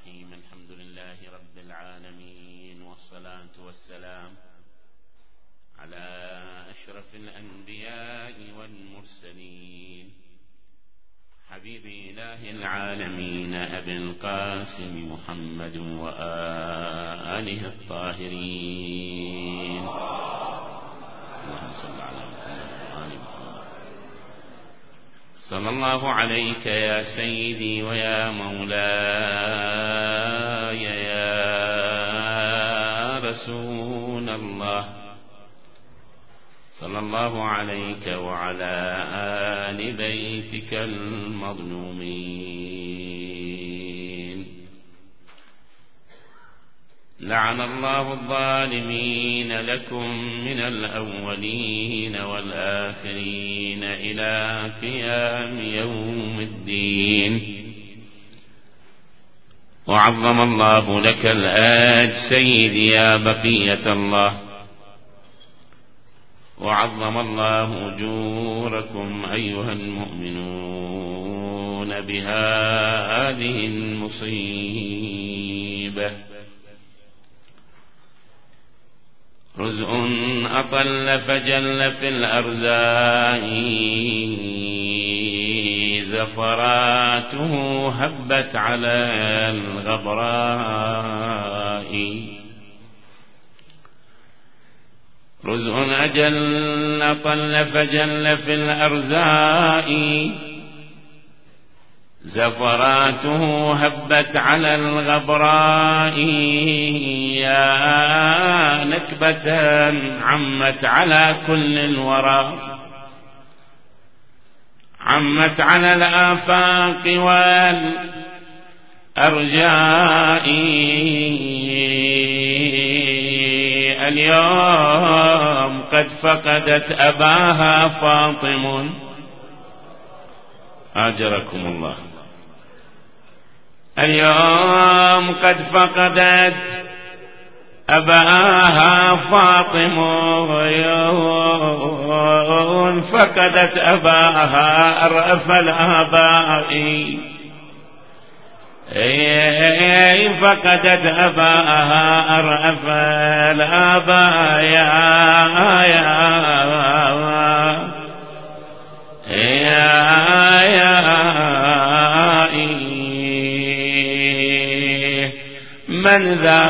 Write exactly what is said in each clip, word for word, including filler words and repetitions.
الرحيم. الحمد لله رب العالمين، والصلاة والسلام على أشرف الأنبياء والمرسلين، حبيب إله العالمين أبي القاسم محمد وآله الطاهرين. اللهم صل على محمد وآل محمد. صلى الله عليك يا سيدي ويا مولاي يا رسول الله، صلى الله عليك وعلى آل بيتك المظلومين. لعن الله الظالمين لكم من الأولين والآخرين إلى قيام يوم الدين. وعظم الله لك الآج سيدي يا بقية الله، وعظم الله أجوركم أيها المؤمنون بهذه المصيبة. رزء أطل فجل في الأرزاق، زفراته هبت على الغبراء. رزء أجل طل فجل في الأرزاق، زفراته هبت على الغبراء. يا نكبة عمت على كل الورى، عمت على الآفاق والأرجاء. اليوم قد فقدت أباها فاطم، آجركم الله. اليوم قد فقدت أباها فاطم، فقدت أباها أرأف الآباء. فقدت أباها أرأف الآباء. يا يا من ذا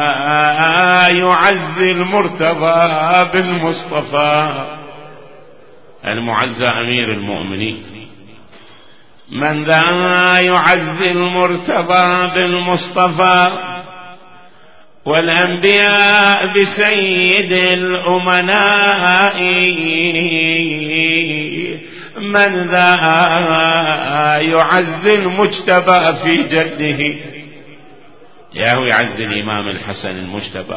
يعزي المرتضى بالمصطفى، المعزى أمير المؤمنين. من ذا يعزي المرتضى بالمصطفى، والأنبياء بسيد الأمناء. من ذا يعزي المجتبى في جده، ياهو يعزي الإمام الحسن المجتبى.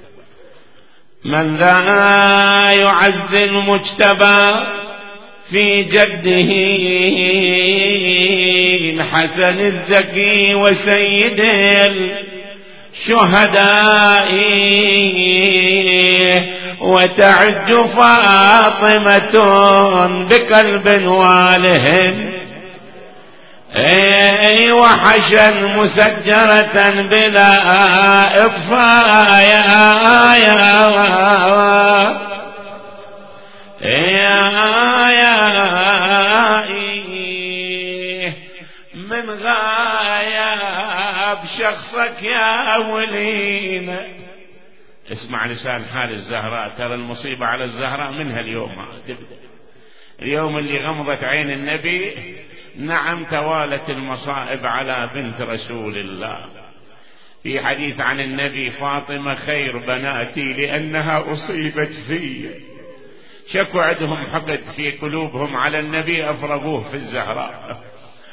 من ذا يعزي المجتبى في جده الحسن الزكي وسيد الشهداء. وتعج فاطمة بقلب والهن، اي وحشا مسجرة بلا اطفاء. يا يا من غاية بشخصك يا ولينا. اسمع لسان حال الزهراء، ترى المصيبة على الزهراء منها اليوم تبدأ. اليوم اللي غمضت عين النبي، نعم توالت المصائب على بنت رسول الله. في حديث عن النبي: فاطمة خير بناتي لأنها أصيبت في. شكوا عندهم حقد في قلوبهم على النبي، أفرغوه في الزهراء.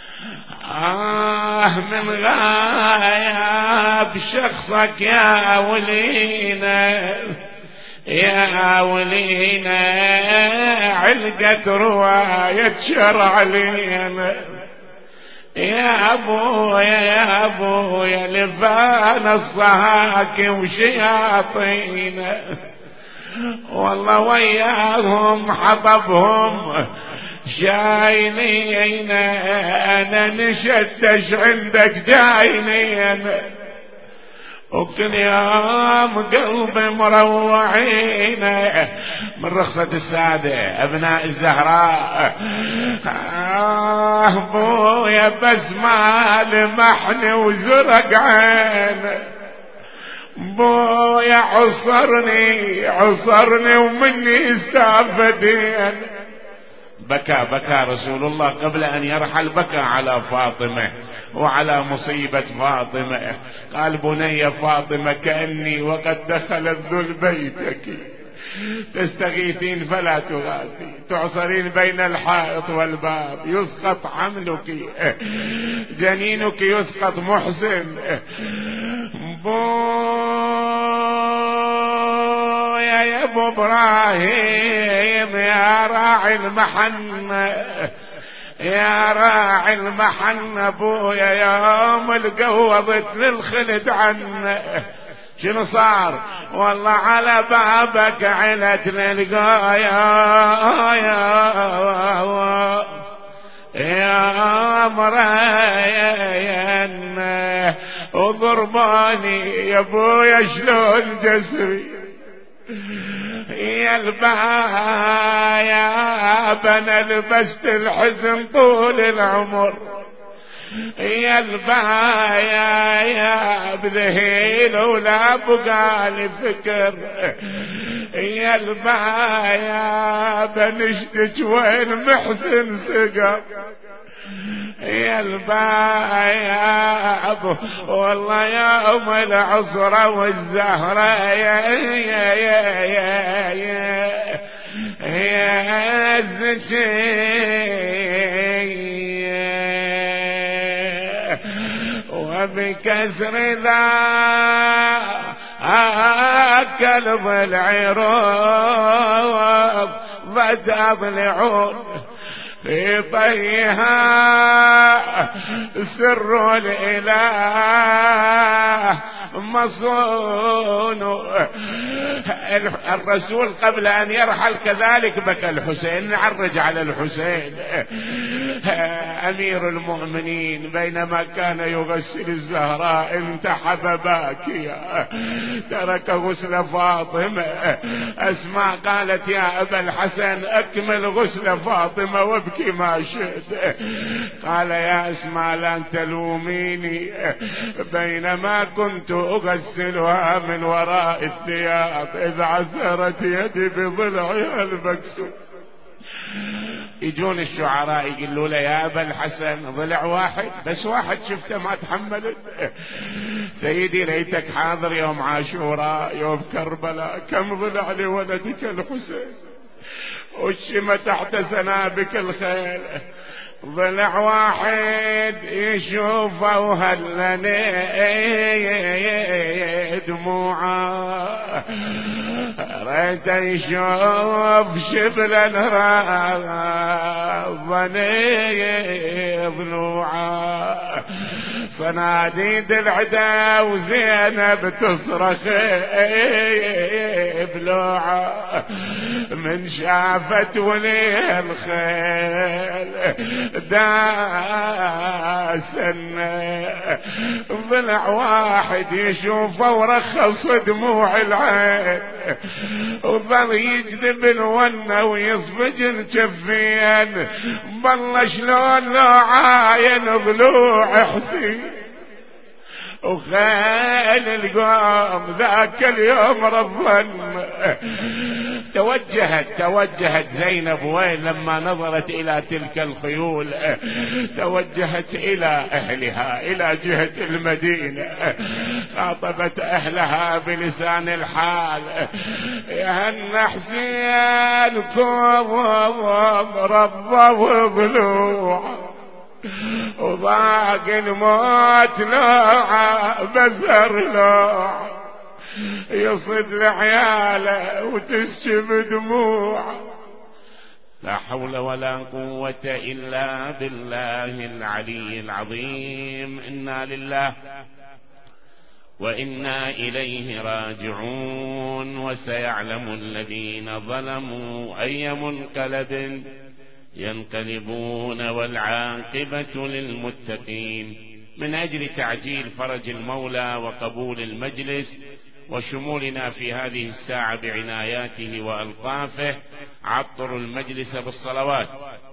آه من غاية بشخصك يا ولينا، يا ولينا علقت رواية شرع لينا. يا أبويا يا أبويا لفان الصهاك وشياطين، والله وياهم حطبهم جاينين أنا نشتش عندك جاينين وكل يوم قلبي مروعين من رخصة السادة أبناء الزهراء. آه بويا بس ما لمحني وزرق عين بويا عصرني عصرني ومني استافدين. بكى بكى رسول الله قبل أن يرحل بكى على فاطمة وعلى مصيبة فاطمة. قال بني فاطمة كأني وقد دخلت ذل بيتك تستغيثين فلا تغاثي تعصرين بين الحائط والباب يسقط حملك جنينك يسقط محسن. بويا يا ابو ابراهيم يا راعي المحنة يا راعي المحنة بويا يوم القوضت للخلد عنه شنو صار؟ والله على بابك علت للقايا يا مريان وقرباني يا ابويا شلون جسري يا البايا بنا لبست الحزن طول العمر يا البايا يا بذهيل ولا بقالي فكر يا البايا بنشتك وين محسن سقر يا البايا والله يوم العصرة والزهرة يا يا يا يا يا يا الزكي وبكسر ذاك الضلع روض فتضلعون في طيها سر الإله مصون. الرسول قبل أن يرحل كذلك بكى الحسين نعرج على الحسين أمير المؤمنين بينما كان يغسل الزهراء انتحب باكيا ترك غسل فاطمة. أسماء قالت يا أبا الحسن أكمل غسل فاطمة وابكي ما شئت. قال يا أسماء لا تلوميني بينما كنت أغسلها من وراء الثياب إذ عثرت يدي بضلعها المكسور. يجون الشعراء يقولوا له يا أبا الحسن ضلع واحد بس واحد شفته ما تحملت. سيدي ليتك حاضر يوم عاشوراء يوم كربلاء كم ضلع لولدك الحسين والشمة تحت سنابك الخيل ضلع واحد يشوفه وهلني دموعه ريت يشوف شبلا راضني ضلوعه صناديد العدا وزينب تصرخ بلوعه من شافت ولي الخيل داسن ضلع واحد يشوفه ورخص دموع العين وظل يجذب الونه ويصفج الجفين بالله شلون لو عاين ضلوع حسين وخيل القوم ذاك اليوم رضن. توجهت توجهت زينب وين لما نظرت إلى تلك الخيول توجهت إلى أهلها إلى جهة المدينة خاطبت أهلها بلسان الحال يا هن حسين كوم رضوا ضلوع وضاق الموت لوعة بزر لوعة يصد لعياله وتسجب دموع. لا حول ولا قوة إلا بالله العلي العظيم. إنا لله وإنا إليه راجعون. وسيعلم الذين ظلموا أي منقلب ينقلبون والعاقبة للمتقين. من أجل تعجيل فرج المولى وقبول المجلس وشمولنا في هذه الساعة بعناياته وألطافه، عطروا المجلس بالصلوات.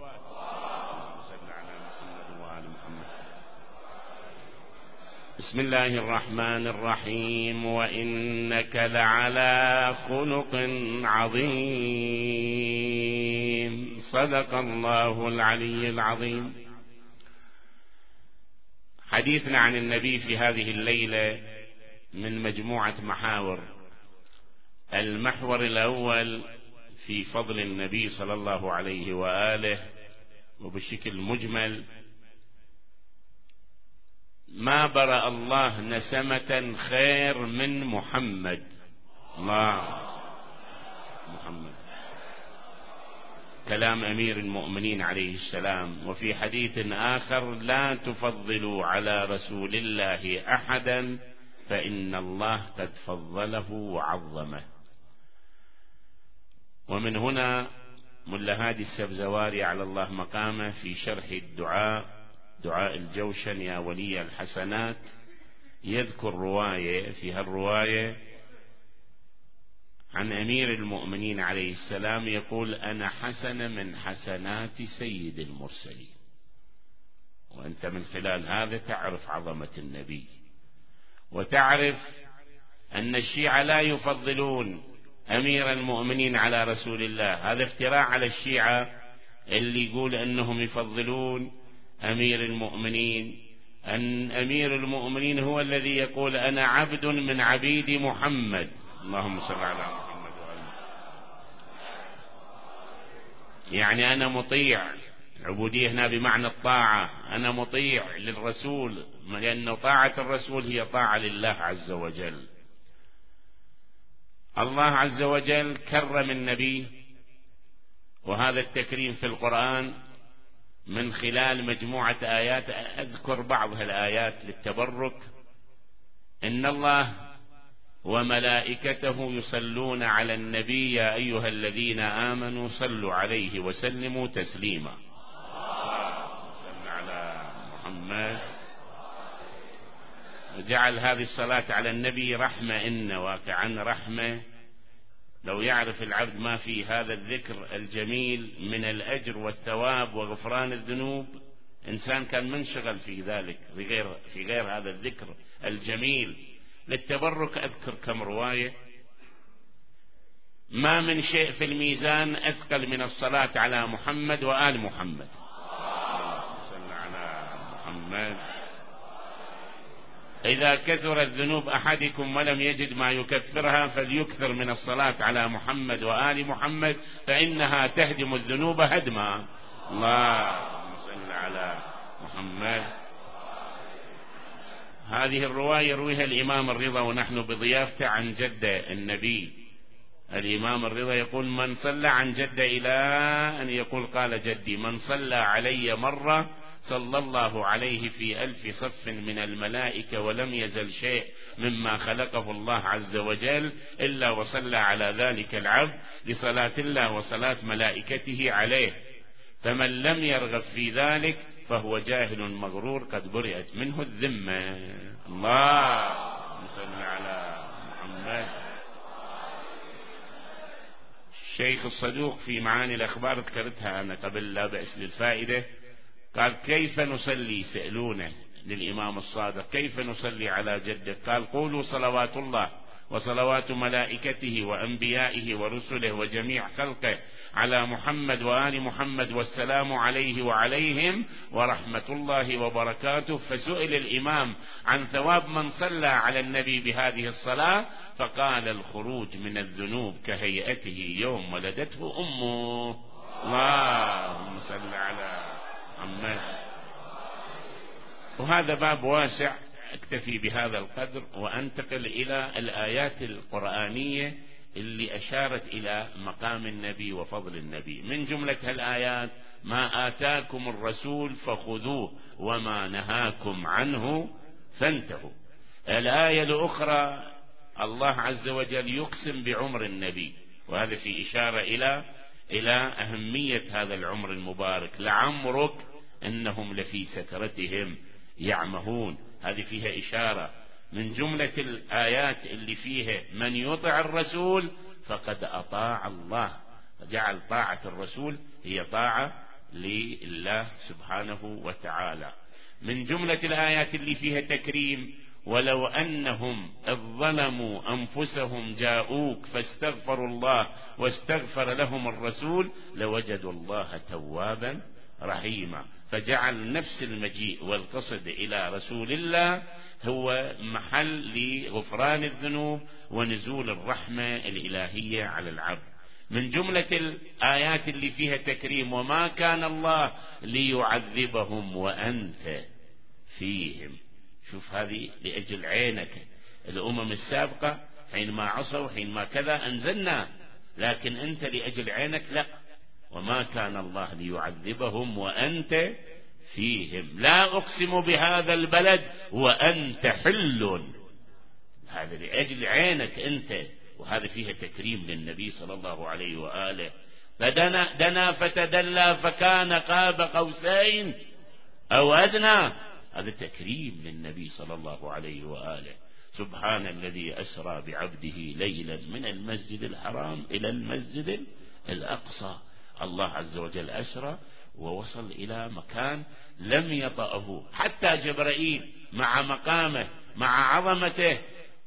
بسم الله الرحمن الرحيم. وإنك لعلى خلق عظيم. صدق الله العلي العظيم. حديثنا عن النبي في هذه الليلة من مجموعة محاور. المحور الأول في فضل النبي صلى الله عليه وآله، وبشكل مجمل ما برأ الله نسمة خير من محمد. الله محمد كلام أمير المؤمنين عليه السلام. وفي حديث آخر: لا تفضلوا على رسول الله أحدا فإن الله قد فضله وعظمه. ومن هنا ملا هادي السبزواري على الله مقامه في شرح الدعاء، دعاء الجوشن يا ولي الحسنات، يذكر رواية، في هالرواية عن أمير المؤمنين عليه السلام يقول: أنا حسن من حسنات سيد المرسلين. وأنت من خلال هذا تعرف عظمة النبي، وتعرف أن الشيعة لا يفضلون أمير المؤمنين على رسول الله. هذا افتراء على الشيعة اللي يقول أنهم يفضلون أمير المؤمنين. أن أمير المؤمنين هو الذي يقول: أنا عبد من عبيد محمد. اللهم صل على محمد وآله. يعني أنا مطيع. العبودية هنا بمعنى الطاعة. أنا مطيع للرسول، لأن طاعة الرسول هي طاعة لله عز وجل. الله عز وجل كرم النبي، وهذا التكريم في القرآن من خلال مجموعة آيات، أذكر بعض هالآيات للتبرك. إن الله وملائكته يصلون على النبي يا أيها الذين آمنوا صلوا عليه وسلموا تسليما. صل على محمد. وجعل هذه الصلاة على النبي رحمة، إن واقعا رحمة. لو يعرف العبد ما في هذا الذكر الجميل من الأجر والثواب وغفران الذنوب، إنسان كان منشغل في ذلك في غير, في غير هذا الذكر الجميل. للتبرك أذكر كم رواية. ما من شيء في الميزان أثقل من الصلاة على محمد وآل محمد. صل على محمد. إذا كثرت ذنوب أحدكم ولم يجد ما يكفرها فليكثر من الصلاة على محمد وآل محمد فإنها تهدم الذنوب هدما. اللهم صل على محمد. هذه الرواية يرويها الإمام الرضا ونحن بضيافته عن جدة النبي. الإمام الرضا يقول: من صلى عن جدة إلى أن يقول قال جدي: من صلى علي مرة صلى الله عليه في ألف صف من الملائكة ولم يزل شيء مما خلقه الله عز وجل إلا وصلى على ذلك العبد لصلاة الله وصلاة ملائكته عليه، فمن لم يرغب في ذلك فهو جاهل مغرور قد برئت منه الذمة. اللهم صل على محمد. الشيخ الصدوق في معاني الأخبار ذكرتها أنا قبل لا بأس للفائدة، قال: كيف نصلي؟ سألونه للإمام الصادق: كيف نصلي على جدك؟ قال: قولوا صلوات الله وصلوات ملائكته وأنبيائه ورسله وجميع خلقه على محمد وآل محمد والسلام عليه وعليهم ورحمة الله وبركاته. فسئل الإمام عن ثواب من صلى على النبي بهذه الصلاة فقال: الخروج من الذنوب كهيئته يوم ولدته أمه. اللهم صل على محمد. وهذا باب واسع، اكتفي بهذا القدر وأنتقل إلى الآيات القرآنية اللي أشارت إلى مقام النبي وفضل النبي. من جملة هالآيات: ما آتاكم الرسول فخذوه وما نهاكم عنه فانتهوا. الآية الأخرى الله عز وجل يقسم بعمر النبي، وهذا في إشارة إلى إلى أهمية هذا العمر المبارك. لعمرك إنهم لفي سكرتهم يعمهون، هذه فيها إشارة. من جملة الآيات اللي فيها من يطع الرسول فقد أطاع الله، فجعل طاعة الرسول هي طاعة لله سبحانه وتعالى. من جملة الآيات اللي فيها تكريم: ولو أنهم إذ ظلموا أنفسهم جاءوك فاستغفروا الله واستغفر لهم الرسول لوجدوا الله توابا رحيما. فجعل نفس المجيء والقصد إلى رسول الله هو محل لغفران الذنوب ونزول الرحمة الإلهية على العبد. من جملة الآيات اللي فيها تكريم: وما كان الله ليعذبهم وأنت فيهم. شوف هذه لأجل عينك. الأمم السابقة حينما عصوا حينما كذا أنزلنا، لكن أنت لأجل عينك لا، وما كان الله ليعذبهم وأنت فيهم، لا أقسم بهذا البلد وأنت حل. هذا لأجل عينك أنت، وهذا فيها تكريم للنبي صلى الله عليه وآله. فدنا دنا فتدلى فكان قاب قوسين أو أدنى، هذا تكريم للنبي صلى الله عليه وآله. سبحان الذي أسرى بعبده ليلا من المسجد الحرام إلى المسجد الأقصى. الله عز وجل أسرى ووصل إلى مكان لم يطأه حتى جبرائيل مع مقامه مع عظمته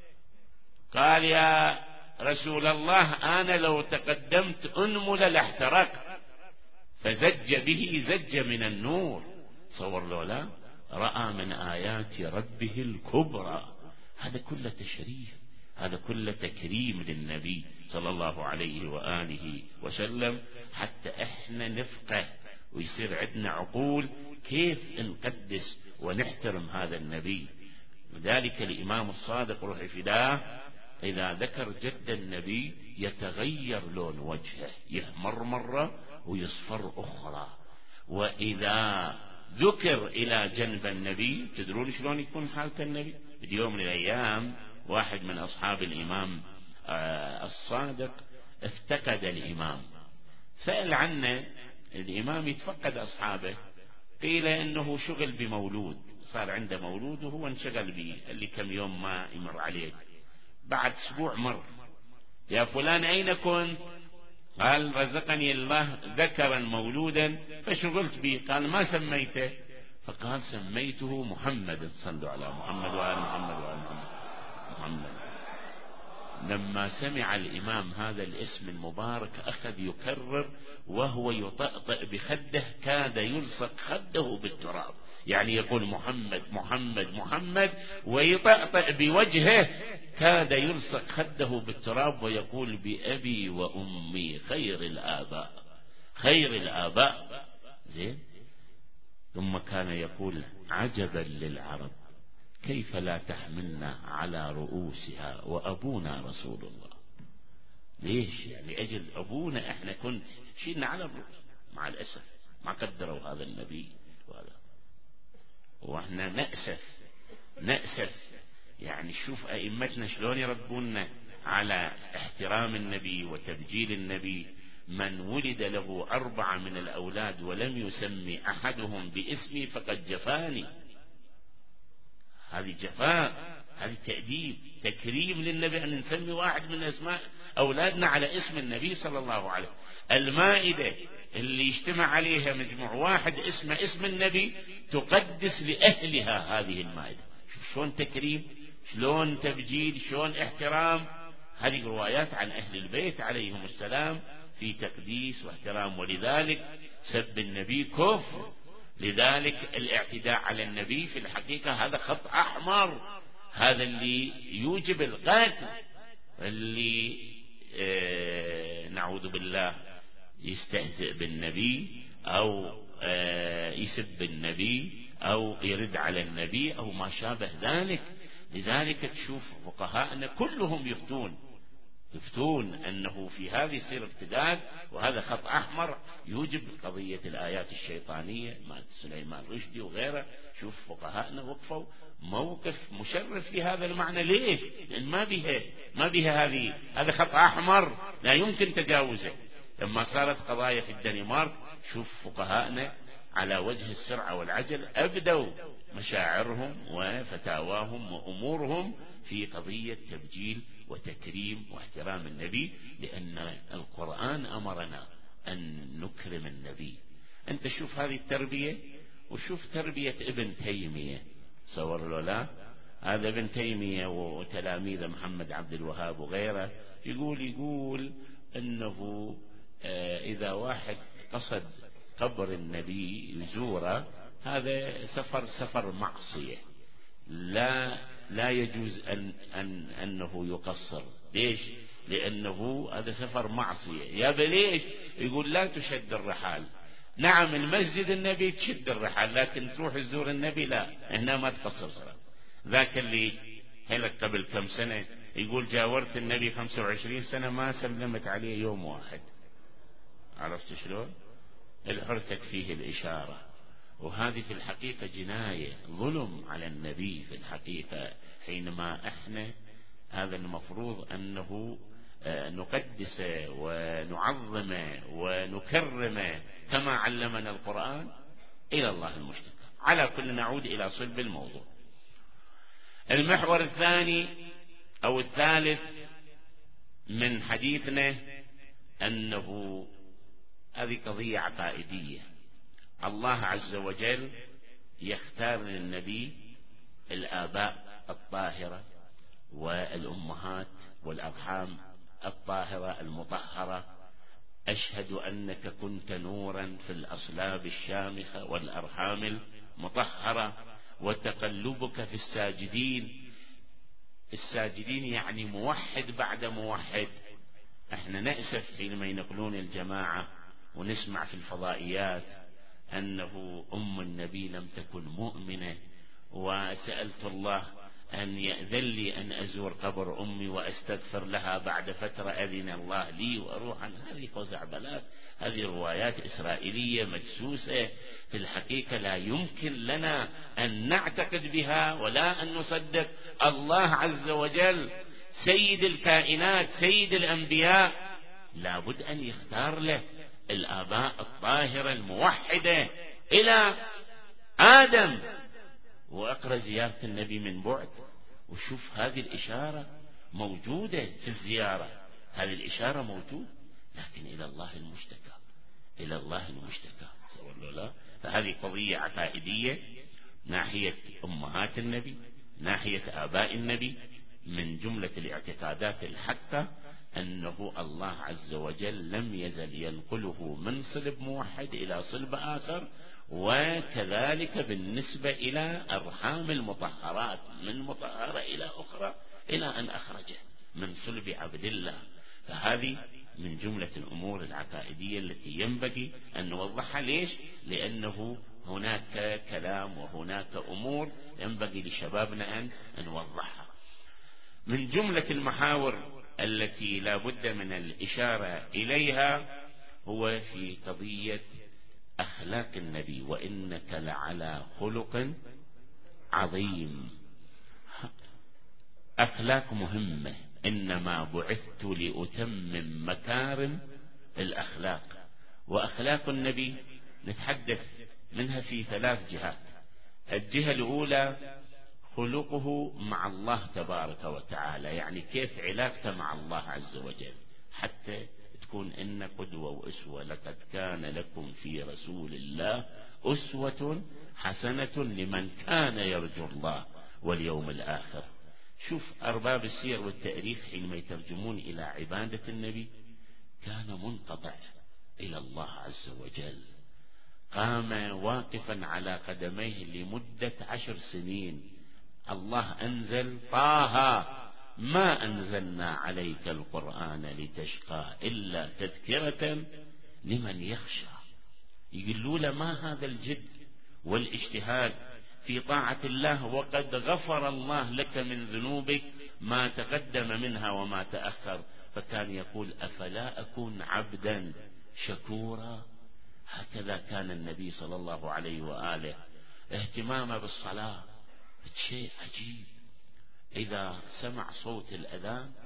قال: يا رسول الله أنا لو تقدمت أنمل لاحترق، فزج به زج من النور. صور له لا رأى من آيات ربه الكبرى. هذا كله تشريف، هذا كله تكريم للنبي صلى الله عليه وآله وسلم، حتى احنا نفقه ويصير عندنا عقول كيف نقدس ونحترم هذا النبي. لذلك الإمام الصادق روح فداه إذا ذكر جد النبي يتغير لون وجهه، يحمر مرة ويصفر أخرى. وإذا ذكر إلى جنب النبي تدرون شلون يكون حالة النبي؟ في يوم من الأيام واحد من أصحاب الإمام الصادق افتقد الإمام، سأل عنه الإمام يتفقد أصحابه، قيل إنه شغل بمولود، صار عنده مولود وهو انشغل به، اللي كم يوم ما يمر عليه. بعد أسبوع مر: يا فلان أين كنت؟ قال: رزقني الله ذكرا مولودا فشغلت به. قال: ما سميته؟ فقال: سميته محمد. صلوا على محمد وآل محمد وآل محمد. محمد. لما سمع الإمام هذا الاسم المبارك أخذ يكرر وهو يطأطئ بخده، كاد يلصق خده بالتراب، يعني يقول محمد محمد محمد ويطأطئ بوجهه، كاد يلصق خده بالتراب ويقول: بأبي وأمي خير الآباء خير الآباء. زين. ثم كان يقول: عجبا للعرب كيف لا تحملنا على رؤوسها وأبونا رسول الله. ليش؟ يعني أجل أبونا احنا كنا شيلنا على الرؤوس، مع الأسف ما قدروا هذا النبي وهذا. واحنا نأسف نأسف يعني شوف أئمتنا شلون يربونا على احترام النبي وتبجيل النبي. من ولد له أربعة من الأولاد ولم يسمي أحدهم باسمي فقد جفاني. هذه جفاء، هذه تأديب تكريم للنبي أن نسمي واحد من أسماء أولادنا على اسم النبي صلى الله عليه وسلم. المائدة اللي يجتمع عليها مجموع واحد اسمه اسم النبي تقدس لأهلها هذه المائدة. شوف شلون تكريم، شلون تبجيل، شلون احترام. هذه روايات عن أهل البيت عليهم السلام في تقديس واحترام. ولذلك سب النبي كفر، لذلك الاعتداء على النبي في الحقيقة هذا خط أحمر، هذا اللي يوجب القتل. اللي اه نعوذ بالله يستهزئ بالنبي أو اه يسب النبي أو يرد على النبي أو ما شابه ذلك. لذلك تشوف فقهاءنا كلهم يفتون يفتون أنه في هذه يصير ارتداد، وهذا خط أحمر يوجب قضية الآيات الشيطانية مع سليمان رشدي وغيره. شوف فقهاءنا وقفوا موقف مشرف في هذا المعنى. ليش؟ لأن ما بها ما بها هذه هذا خط أحمر لا يمكن تجاوزه. لما صارت قضايا في الدنمارك شوف فقهاءنا على وجه السرعة والعجل أبدوا مشاعرهم وفتاواهم وأمورهم في قضية تبجيل وتكريم واحترام النبي، لأن القرآن أمرنا أن نكرم النبي. أنت شوف هذه التربية وشوف تربية ابن تيمية، صور له لا؟ هذا ابن تيمية وتلاميذ محمد عبد الوهاب وغيره يقول يقول أنه إذا واحد قصد قبر النبي يزوره هذا سفر سفر معصية، لا لا يجوز أن أن أنه يقصر. ليش؟ لأنه هذا سفر معصية. يا بليش؟ يقول لا تشد الرحال. نعم المسجد النبي تشد الرحال، لكن تروح تزور النبي لا، هنا ما تقصر صلاة. ذاك اللي هلك قبل كم سنة يقول جاورت النبي خمسة وعشرين سنة ما سلمت عليه يوم واحد. عرفت شلون؟ الحرتك فيه الإشارة، وهذه في الحقيقة جناية ظلم على النبي في الحقيقة، حينما احنا هذا المفروض أنه نقدسه ونعظمه ونكرمه كما علمنا القرآن إلى الله المشتكى. على كل نعود إلى صلب الموضوع. المحور الثاني أو الثالث من حديثنا أنه هذه قضية عقائدية. الله عز وجل يختار للنبي الآباء الطاهرة والأمهات والأرحام الطاهرة المطهرة. أشهد أنك كنت نورا في الأصلاب الشامخة والأرحام المطهرة، وتقلبك في الساجدين. الساجدين يعني موحد بعد موحد. احنا نأسف حينما ينقلون الجماعة ونسمع في الفضائيات أنه أم النبي لم تكن مؤمنة، وسألت الله أن يأذن لي أن أزور قبر أمي وأستغفر لها بعد فترة، أذن الله لي وأروح. هذه خزعبلات، هذه روايات إسرائيلية مدسوسة في الحقيقة لا يمكن لنا أن نعتقد بها ولا أن نصدق. الله عز وجل سيد الكائنات سيد الأنبياء لابد أن يختار له الآباء الطاهرة الموحدة إلى آدم. وأقرأ زيارة النبي من بعد وشوف هذه الإشارة موجودة في الزيارة، هذه الإشارة موجودة، لكن إلى الله المشتكى، إلى الله المشتكى. لا؟ فهذه قضية عقائدية ناحية أمهات النبي، ناحية آباء النبي. من جملة الاعتقادات الحقة أنه الله عز وجل لم يزل ينقله من صلب موحد إلى صلب آخر، وكذلك بالنسبة إلى أرحام المطهرات من مطهرة إلى أخرى إلى أن أخرجه من صلب عبد الله. فهذه من جملة الأمور العقائدية التي ينبغي أن نوضحها. ليش؟ لأنه هناك كلام وهناك أمور ينبغي لشبابنا أن نوضحها. من جملة المحاور التي لا بد من الإشارة إليها هو في قضية أخلاق النبي، وإنك لعلى خلق عظيم. أخلاق مهمة، إنما بعثت لأتمم مكارم الأخلاق. وأخلاق النبي نتحدث منها في ثلاث جهات. الجهة الأولى خلقه مع الله تبارك وتعالى، يعني كيف علاقته مع الله عز وجل حتى تكون إن قدوة وأسوة. لقد كان لكم في رسول الله أسوة حسنة لمن كان يرجو الله واليوم الآخر. شوف أرباب السير والتاريخ حينما يترجمون إلى عبادة النبي كان منقطع إلى الله عز وجل، قام واقفا على قدميه لمدة عشر سنين. الله أنزل طه ما أنزلنا عليك القرآن لتشقى إلا تذكرة لمن يخشى. يقولوا له ما هذا الجد والاجتهاد في طاعة الله وقد غفر الله لك من ذنوبك ما تقدم منها وما تأخر. فكان يقول أفلا أكون عبدا شكورا. هكذا كان النبي صلى الله عليه وآله اهتمامه بالصلاة شيء عجيب. إذا سمع صوت الأذان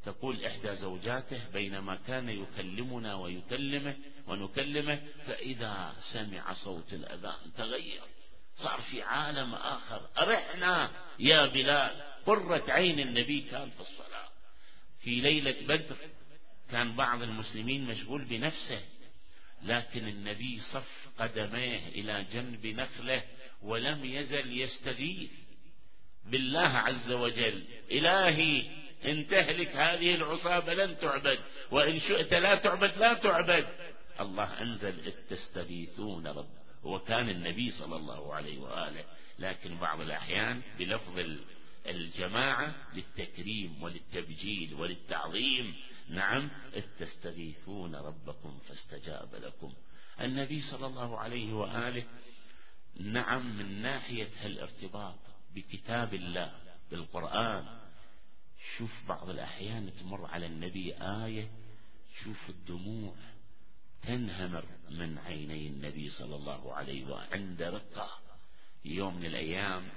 تقول إحدى زوجاته بينما كان يكلمنا ويكلمه ونكلمه فإذا سمع صوت الأذان تغير، صار في عالم آخر. أرحنا يا بلال، قرة عين النبي كان في الصلاة. في ليلة بدر كان بعض المسلمين مشغول بنفسه، لكن النبي صف قدميه إلى جنب نخله ولم يزل يستغيث بالله عز وجل: إلهي إن تهلك هذه العصابة لن تعبد، وإن شئت لا تعبد لا تعبد. الله أنزل: إذ تستغيثون رب. وكان النبي صلى الله عليه وآله، لكن بعض الأحيان بلفظ الجماعة للتكريم وللتبجيل وللتعظيم. نعم: إذ تستغيثون ربكم فاستجاب لكم. النبي صلى الله عليه وآله نعم من ناحية الارتباط بكتاب الله بالقرآن، شوف بعض الأحيان تمر على النبي آية شوف الدموع تنهمر من عيني النبي صلى الله عليه وآله عند رقة. يوم من الأيام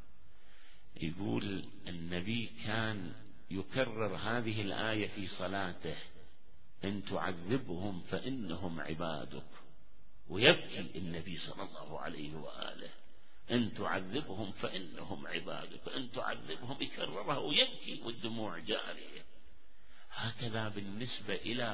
يقول النبي كان يكرر هذه الآية في صلاته: إن تعذبهم فإنهم عبادك. ويبكي النبي صلى الله عليه وآله: إن تعذبهم فإنهم عبادك، إن تعذبهم، يكررها ويبكي والدموع جارية. هكذا بالنسبة إلى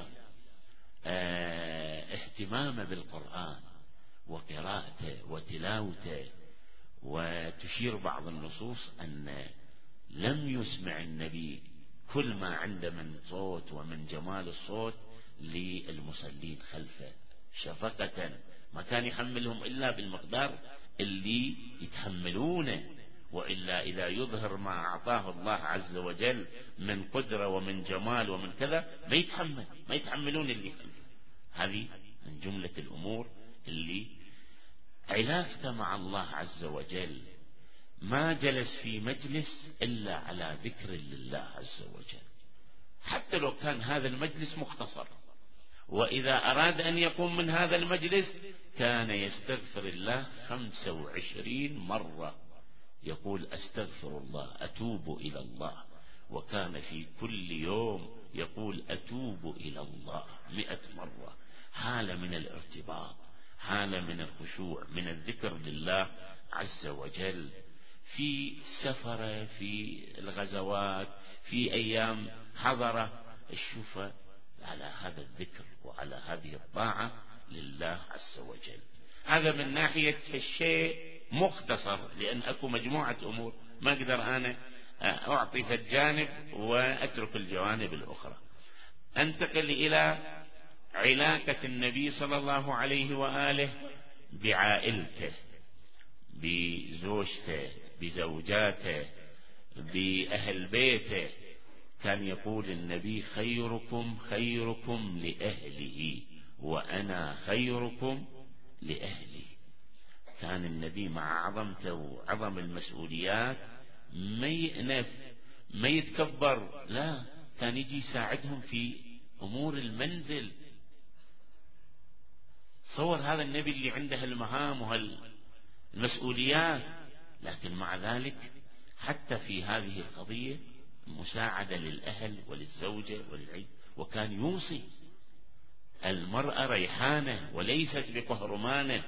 اه اهتمامه بالقرآن وقراءته وتلاوته. وتشير بعض النصوص أن لم يسمع النبي كل ما عنده من صوت ومن جمال الصوت للمصلين خلفه شفقة، ما كان يحملهم إلا بالمقدار اللي يتحملونه، وإلا إذا يظهر ما أعطاه الله عز وجل من قدرة ومن جمال ومن كذا ما يتحمل ما يتحملون اللي خلفه. هذه من جملة الأمور اللي علاقته مع الله عز وجل. ما جلس في مجلس إلا على ذكر لله عز وجل، حتى لو كان هذا المجلس مختصر. وإذا أراد أن يقوم من هذا المجلس كان يستغفر الله خمسة وعشرين مرة، يقول: أستغفر الله، أتوب إلى الله. وكان في كل يوم يقول: أتوب إلى الله مئة مرة. حالة من الارتباط، حالة من الخشوع، من الذكر لله عز وجل. في سفره، في الغزوات، في أيام حضره، الشوفة على هذا الذكر وعلى هذه الطاعة لله عز وجل. هذا من ناحية الشيء مختصر، لأن أكو مجموعة أمور ما أقدر أنا أعطي في الجانب وأترك الجوانب الأخرى. أنتقل إلى علاقة النبي صلى الله عليه وآله بعائلته، بزوجته، بزوجاته، بأهل بيته. كان يقول النبي: خيركم خيركم لأهله وأنا خيركم لأهلي. كان النبي مع عظمته وعظم المسؤوليات ما يأنف ما يتكبر، لا، كان يجي يساعدهم في أمور المنزل. صور هذا النبي اللي عنده المهام والمسؤوليات، لكن مع ذلك حتى في هذه القضية مساعدة للأهل وللزوجة وللعيد. وكان يوصي المرأة ريحانة وليست بقهرمانة،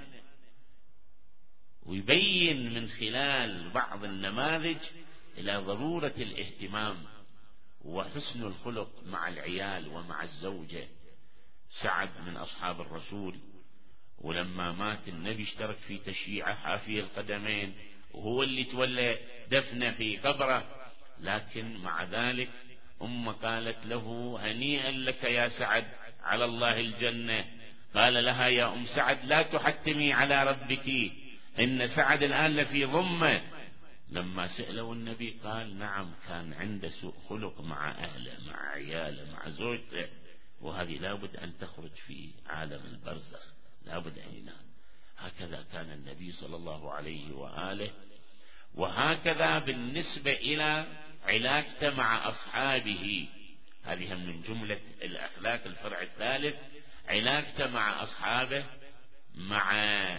ويبين من خلال بعض النماذج إلى ضرورة الاهتمام وحسن الخلق مع العيال ومع الزوجة. سعد من أصحاب الرسول، ولما مات النبي اشترك في تشييعه حافي القدمين، وهو اللي تولى دفنه في قبره. لكن مع ذلك أم قالت له: هنيئا لك يا سعد، على الله الجنة. قال لها: يا أم سعد لا تحتمي على ربك، إن سعد الآن لفي ضمة. لما سألوا النبي قال: نعم، كان عنده سوء خلق مع أهله، مع عياله، مع زوجته، وهذه لابد أن تخرج في عالم البرزخ، لابد أن ينام. هكذا كان النبي صلى الله عليه وآله. وهكذا بالنسبة إلى علاقته مع أصحابه، هذه من جملة الأخلاق. الفرع الثالث علاقته مع أصحابه، مع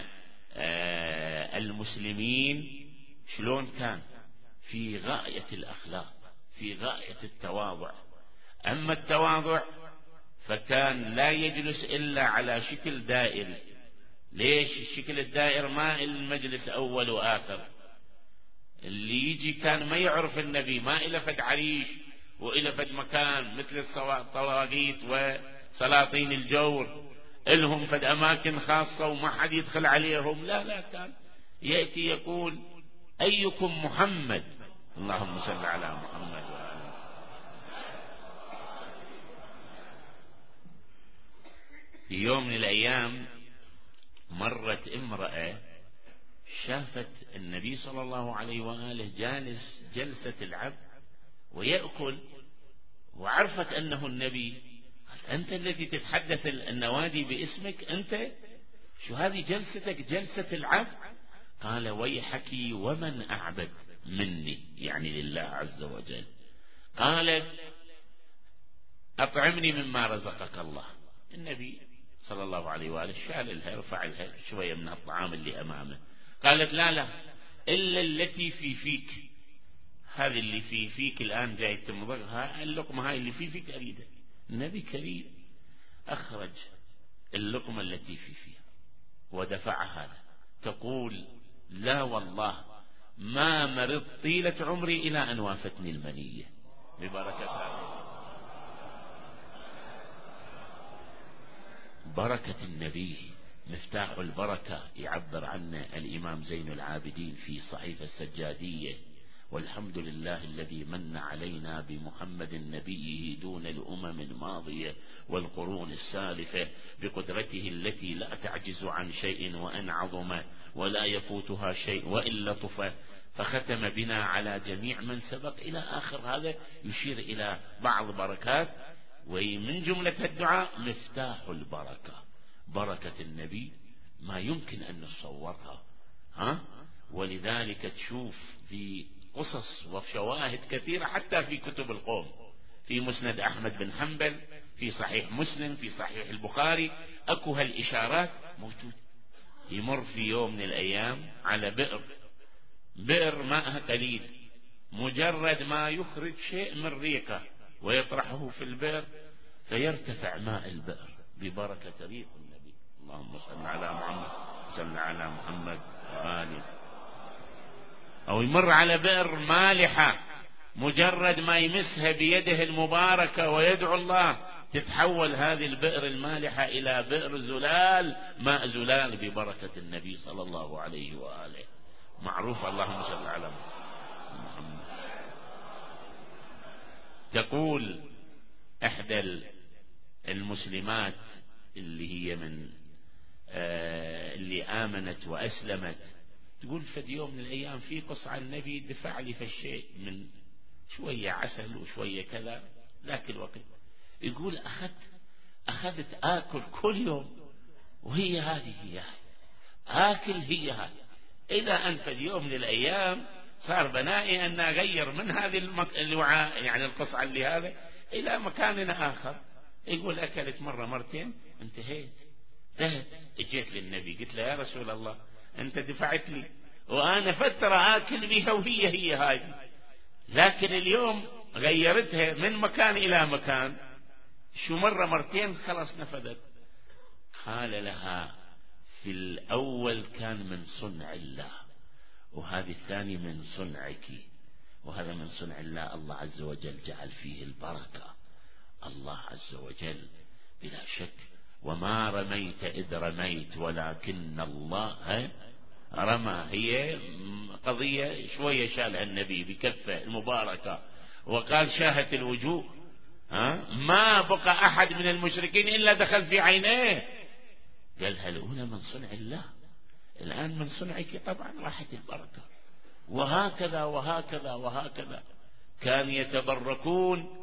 المسلمين، شلون كان في غاية الأخلاق، في غاية التواضع. أما التواضع فكان لا يجلس إلا على شكل دائري. ليش الشكل الدائر؟ ما المجلس أول وآخر، اللي يجي كان ما يعرف النبي، ما إلى فد عريش وإلى فد مكان مثل الطواغيت وسلاطين الجور إلهم فد أماكن خاصة وما حد يدخل عليهم. لا لا، كان يأتي يقول أيكم محمد، اللهم صل على محمد وآله. في يوم من الأيام مرت امرأة شافت النبي صلى الله عليه وآله جالس جلسة العبد ويأكل، وعرفت أنه النبي. قالت أنت الذي تتحدث النوادي باسمك؟ أنت شو هذه جلستك جلسة العبد؟ قال ويحك ومن أعبد مني، يعني لله عز وجل. قالت أطعمني مما رزقك الله. النبي صلى الله عليه وآله شال لها، رفع لها شوية من الطعام اللي أمامه. قالت لا لا إلا التي في فيك، هذه اللي في فيك الآن جاي تمضغها، اللقمة هاي اللي في فيك أريدها. النبي كريم أخرج اللقمة التي في فيها ودفعها له. تقول لا والله ما مرض طيلة عمري إلى أن وافتني المنية ببركة هذه. بركة النبي مفتاح البركة، يعبر عنه الإمام زين العابدين في صحيفة السجادية: والحمد لله الذي من علينا بمحمد نبيه دون الأمم الماضية والقرون السالفة بقدرته التي لا تعجز عن شيء وإن عظم ولا يفوتها شيء وإن لطف، فختم بنا على جميع من سبق إلى آخر. هذا يشير إلى بعض بركات، ومن جملة الدعاء مفتاح البركة. بركة النبي ما يمكن أن نتصورها، ها؟ ولذلك تشوف في قصص وشواهد كثيرة حتى في كتب القوم، في مسند أحمد بن حنبل، في صحيح مسلم، في صحيح البخاري، أكو هالإشارات موجودة. يمر في يوم من الأيام على بئر، بئر ماءها قليل، مجرد ما يخرج شيء من ريقه ويطرحه في البئر فيرتفع ماء البئر ببركة ريق النبي. اللهم صل على محمد، صل على محمد وآله. أو يمر على بئر مالحة، مجرد ما يمسها بيده المباركة ويدعو الله تتحول هذه البئر المالحة إلى بئر زلال، ماء زلال ببركة النبي صلى الله عليه وآله. معروف. اللهم صل على محمد. تقول إحدى المسلمات اللي هي من آه اللي آمنت وأسلمت، تقول فد يوم من الأيام في قصة عن النبي دفع لي فالشيء من شوية عسل وشوية كذا ذاك الوقت. يقول أخذت أخذت آكل كل يوم وهي هذه هي آكل هي هذه، إلى أن في يوم من الأيام صار بنائي أن أغير من هذه المك... الوعاء، يعني القصعة اللي هذا، إلى مكان آخر. يقول أكلت مرة مرتين انتهيت انتهت. اجيت للنبي قلت له يا رسول الله أنت دفعت لي وأنا فترة آكل بها وهي هي هاي، لكن اليوم غيرتها من مكان إلى مكان، شو مرة مرتين خلاص نفذت. قال لها في الأول كان من صنع الله، وهذه الثاني من صنعك، وهذا من صنع الله. الله عز وجل جعل فيه البركة، الله عز وجل بلا شك. وما رميت إذ رميت ولكن الله رمى. هي قضية شوية شالها النبي بكفه المباركة وقال شاهت الوجوه، ها؟ ما بقى أحد من المشركين إلا دخل في عينيه. قالها الأولى من صنع الله، الآن من صنعك طبعا راحت البركة. وهكذا وهكذا وهكذا. كان يتبركون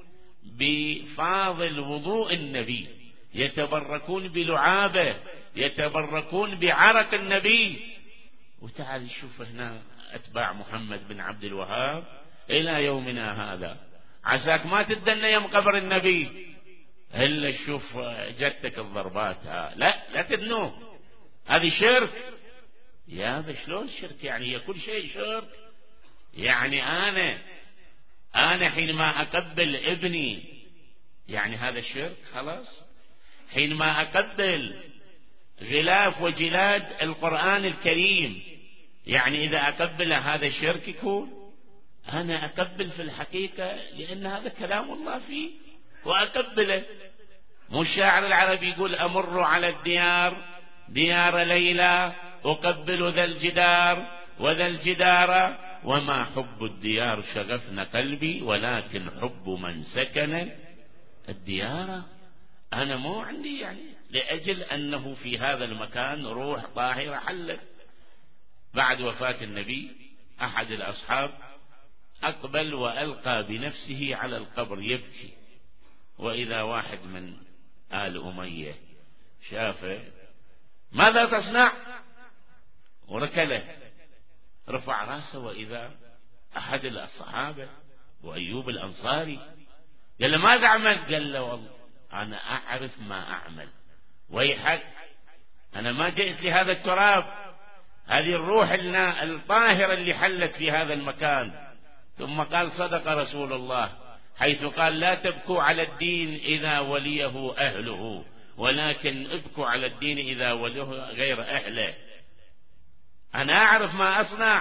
بفاضل وضوء النبي، يتبركون بلعابه، يتبركون بعرق النبي. وتعال شوف هنا أتباع محمد بن عبد الوهاب إلى يومنا هذا، عساك ما تدنى يوم قبر النبي إلا شوف جدتك الضربات. لا لا تدنوه، هذه شرك. يا شلون شرك؟ يعني هي كل شيء شرك. يعني أنا أنا حينما أقبل ابني يعني هذا الشرك خلاص. حينما أقبل غلاف وجلاد القرآن الكريم، يعني إذا أقبل هذا الشرك يكون أنا أقبل في الحقيقة لأن هذا كلام الله فيه وأقبله. مو الشاعر العربي يقول أمر على الديار ديار ليلى أقبل ذا الجدار وذا الجدار وما حب الديار شغفنا قلبي ولكن حب من سكن الديار. أنا مو عندي يعني لأجل أنه في هذا المكان روح طاهرة حلت. بعد وفاة النبي أحد الأصحاب أقبل وألقى بنفسه على القبر يبكي، وإذا واحد من آل أمية شافه ماذا تصنع وركله، رفع راسه وإذا أحد الصحابة وأيوب الأنصاري قال له ماذا عمل؟ قال له والله أنا أعرف ما أعمل، ويحك أنا ما جئت لهذا التراب، هذه الروح الطاهرة اللي حلت في هذا المكان. ثم قال صدق رسول الله حيث قال لا تبكوا على الدين إذا وليه أهله ولكن ابكوا على الدين إذا وليه غير أهله. أنا أعرف ما أصنع.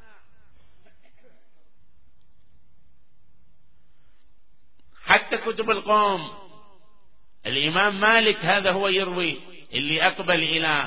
حتى كتب القوم الإمام مالك هذا هو يروي اللي أقبل إلى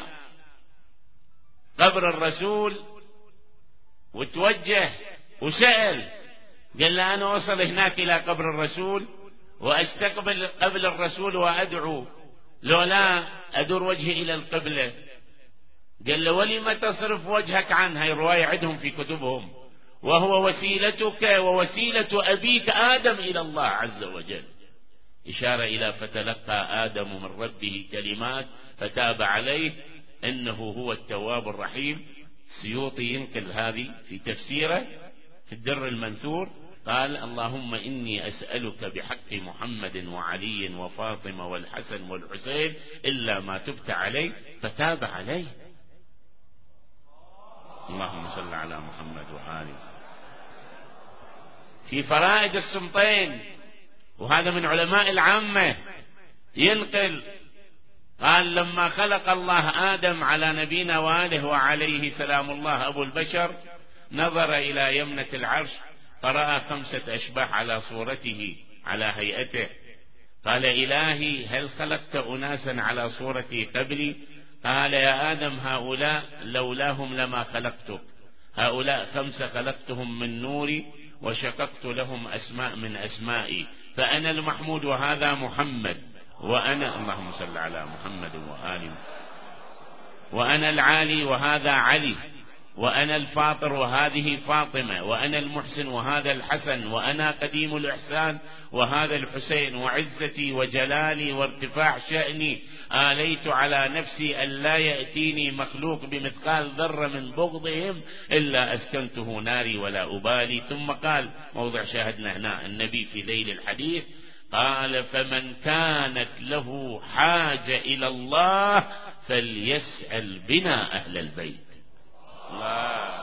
قبر الرسول وتوجه وسأل قال له أنا وصل هناك إلى قبر الرسول وأستقبل قبل الرسول وأدعو لولا أدور وجهي إلى القبلة. قال له ولم تصرف وجهك عنها، الرواية عندهم في كتبهم، وهو وسيلتك ووسيلة أبيك آدم إلى الله عز وجل. إشارة إلى فتلقى آدم من ربه كلمات فتاب عليه إنه هو التواب الرحيم. السيوطي ينقل هذه في تفسيره في الدر المنثور، قال اللهم إني أسألك بحق محمد وعلي وفاطمة والحسن والحسين إلا ما تبت عليه فتاب عليه. اللهم صل على محمد وآله. في فرائد السمطين، وهذا من علماء العامة، ينقل قال لما خلق الله آدم على نبينا وآله وعليه سلام الله أبو البشر نظر إلى يمنة العرش فرأى خمسة أشباح على صورته على هيئته، قال إلهي هل خلقت أناسا على صورتي قبلي؟ قال يا آدم هؤلاء لولاهم لما خلقتك، هؤلاء خمسة خلقتهم من نوري وشققت لهم أسماء من أسمائي، فأنا المحمود وهذا محمد، وأنا اللهم صل على محمد وآله، وأنا العالي وهذا علي، وأنا الفاطر وهذه فاطمة، وأنا المحسن وهذا الحسن، وأنا قديم الإحسان وهذا الحسين، وعزتي وجلالي وارتفاع شأني آليت على نفسي أن لا يأتيني مخلوق بمثقال ذرة من بغضهم إلا أسكنته ناري ولا أبالي. ثم قال موضع شاهدنا هنا النبي في ذيل الحديث قال فمن كانت له حاجة إلى الله فليسأل بنا أهل البيت. الله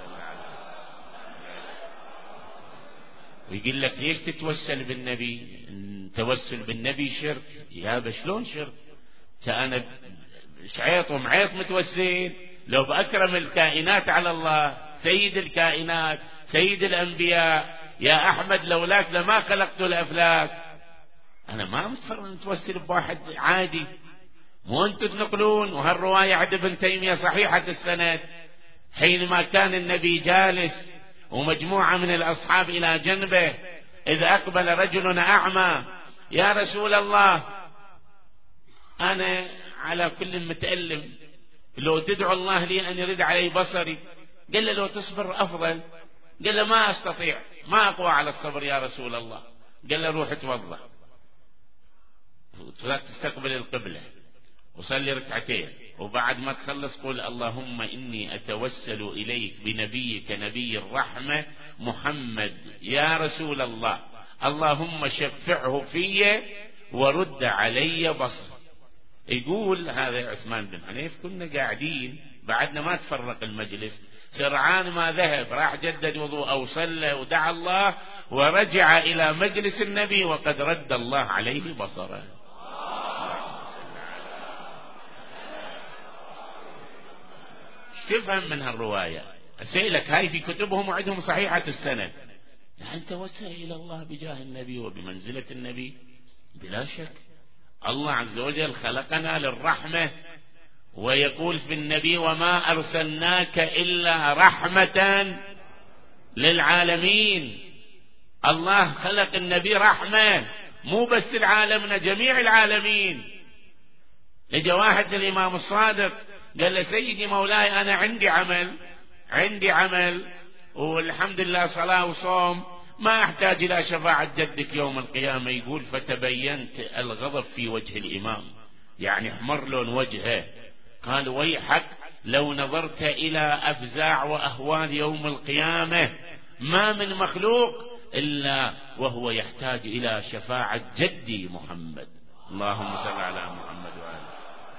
ويقول لك ليش تتوسل بالنبي؟ توسل بالنبي شرك يا شلون شرك؟ أنا شعيط ومعيط متوسل لو بأكرم الكائنات على الله سيد الكائنات سيد الأنبياء يا أحمد لولاك لما خلقت الأفلاك. أنا ما متوسل بواحد عادي، مو أنتم تنقلون. وهالرواية عند ابن تيمية صحيحة السند حينما كان النبي جالس ومجموعة من الأصحاب إلى جنبه إذ أقبل رجل أعمى يا رسول الله أنا على كل متألم لو تدعو الله لي أن يرد علي بصري. قال له لو تصبر أفضل. قال له ما أستطيع ما أقوى على الصبر يا رسول الله. قال له روح اتوضأ تستقبل القبلة وصلي ركعتين وبعد ما تخلص قول اللهم إني أتوسل إليك بنبيك نبي الرحمة محمد يا رسول الله اللهم شفعه في ورد علي بصر. يقول هذا عثمان بن حنيف كنا قاعدين بعدنا ما تفرق المجلس. سرعان ما ذهب راح جدد وضوء أو صلى ودعا الله ورجع إلى مجلس النبي وقد رد الله عليه بصره. تفهم من هالرواية؟ أسألك هاي في كتبهم وعندهم صحيحة السند. هل توسل إلى الله بجاه النبي وبمنزلة النبي؟ بلا شك. الله عز وجل خلقنا للرحمة، ويقول في النبي وما أرسلناك إلا رحمة للعالمين. الله خلق النبي رحمة، مو بس العالمنا، جميع العالمين. لجى واحد الإمام الصادق قال له سيدي مولاي أنا عندي عمل عندي عمل والحمد لله صلاة وصوم، ما أحتاج إلى شفاعة جدك يوم القيامة. يقول فتبينت الغضب في وجه الإمام، يعني احمر لون وجهه. قال ويحك لو نظرت إلى أفزاع وأهوال يوم القيامة ما من مخلوق إلا وهو يحتاج إلى شفاعة جدي محمد. اللهم صل على محمد وآله.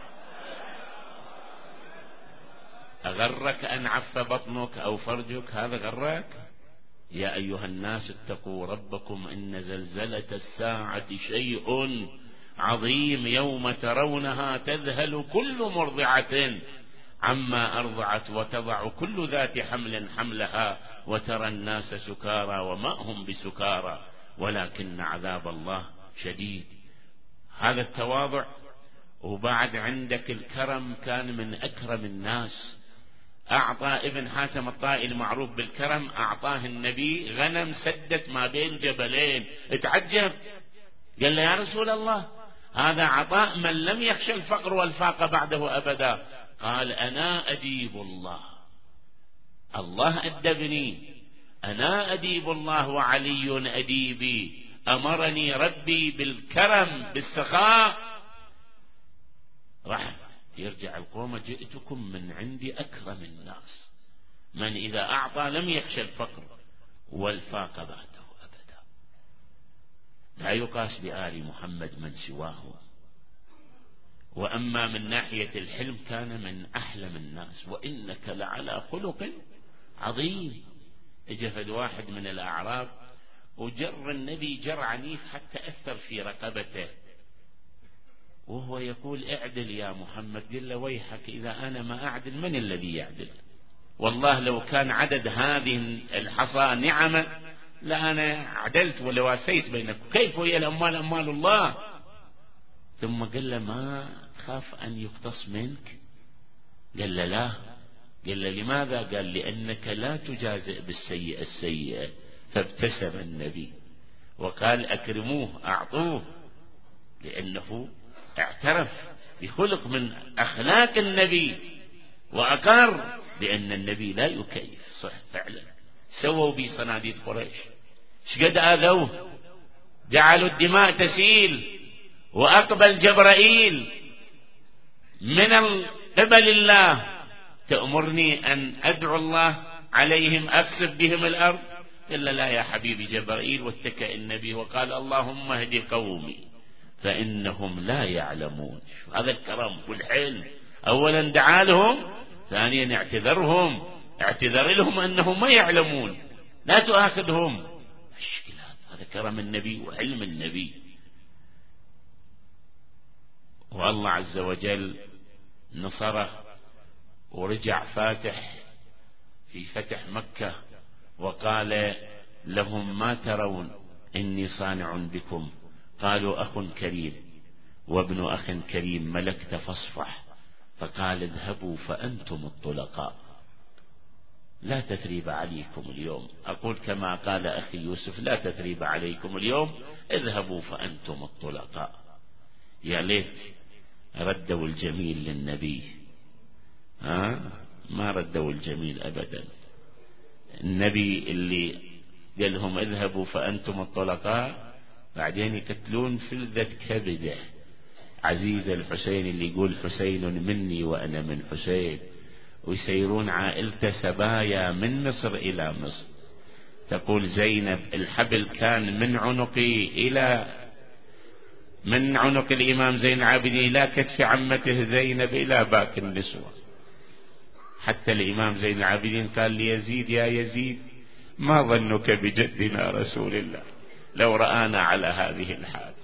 أغرك أن عف بطنك أو فرجك؟ هذا غرك؟ يا أيها الناس اتقوا ربكم إن زلزلة الساعة شيء عظيم يوم ترونها تذهل كل مرضعة عما أرضعت وتضع كل ذات حمل حملها وترى الناس سكارى وما هم بسكارى ولكن عذاب الله شديد. هذا التواضع. وبعد عندك الكرم، كان من أكرم الناس. أعطى ابن حاتم الطائي المعروف بالكرم، أعطاه النبي غنم سدت ما بين جبلين. اتعجب، قال له يا رسول الله هذا عطاء من لم يخشى الفقر والفاقة بعده أبدا. قال أنا أديب الله، الله أدبني، أنا أديب الله وعلي أديبي، أمرني ربي بالكرم بالسخاء. راح يرجع القوم جئتكم من عندي أكرم الناس، من إذا أعطى لم يخشى الفقر والفاقة بعده أبدا. لا يقاس بآل محمد من سواه. وأما من ناحية الحلم كان من أحلم الناس. وإنك لعلى خلق عظيم. اجفد واحد من الأعراب وجر النبي جر عنيف حتى أثر في رقبته، وهو يقول اعدل يا محمد. قل له ويحك إذا أنا ما أعدل من الذي يعدل؟ والله لو كان عدد هذه الحصى نعمة لأنا عدلت ولواسيت بينكم. كيف هي الأموال أموال الله؟ ثم قال له ما تخاف أن يقتص منك؟ قال له لا. قال له لماذا؟ قال لأنك لا تجازئ بالسيئة السيئة. فابتسم النبي وقال أكرموه أعطوه، لأنه اعترف بخلق من أخلاق النبي وأقر بأن النبي لا يكيف. صح فعلا سووا بي صناديد قريش، شقد آذوه، جعلوا الدماء تسيل، وأقبل جبرائيل من قبل الله تأمرني أن أدعو الله عليهم أخسف بهم الأرض؟ قال لا يا حبيبي جبرائيل. واتكأ النبي وقال اللهم اهد قومي فإنهم لا يعلمون. هذا الكرم والحلم. أولا دعا لهم، ثانيا اعتذرهم، اعتذر لهم أنهم ما يعلمون، لا تؤاخذهم. مشكلة. هذا كرم النبي وحلم النبي. والله عز وجل نصره ورجع فاتح في فتح مكة وقال لهم ما ترون إني صانع بكم؟ قالوا أخ كريم وابن أخ كريم ملكت فاصفح. فقال اذهبوا فأنتم الطلقاء، لا تثريب عليكم اليوم. أقول كما قال أخي يوسف لا تثريب عليكم اليوم، اذهبوا فأنتم الطلقاء. يا ليت ردوا الجميل للنبي. ها ما ردوا الجميل أبدا. النبي اللي قال لهم اذهبوا فأنتم الطلقاء، بعدين يقتلون فلذة كبده عزيز الحسين اللي يقول حسين مني وأنا من حسين، ويسيرون عائلته سبايا من مصر إلى مصر. تقول زينب الحبل كان من عنقي إلى من عنق الإمام زين العابدين إلى كتف عمته زينب إلى باك النسوة. حتى الإمام زين العابدين قال ليزيد: يا يزيد، ما ظنك بجدنا رسول الله لو رآنا على هذه الحال؟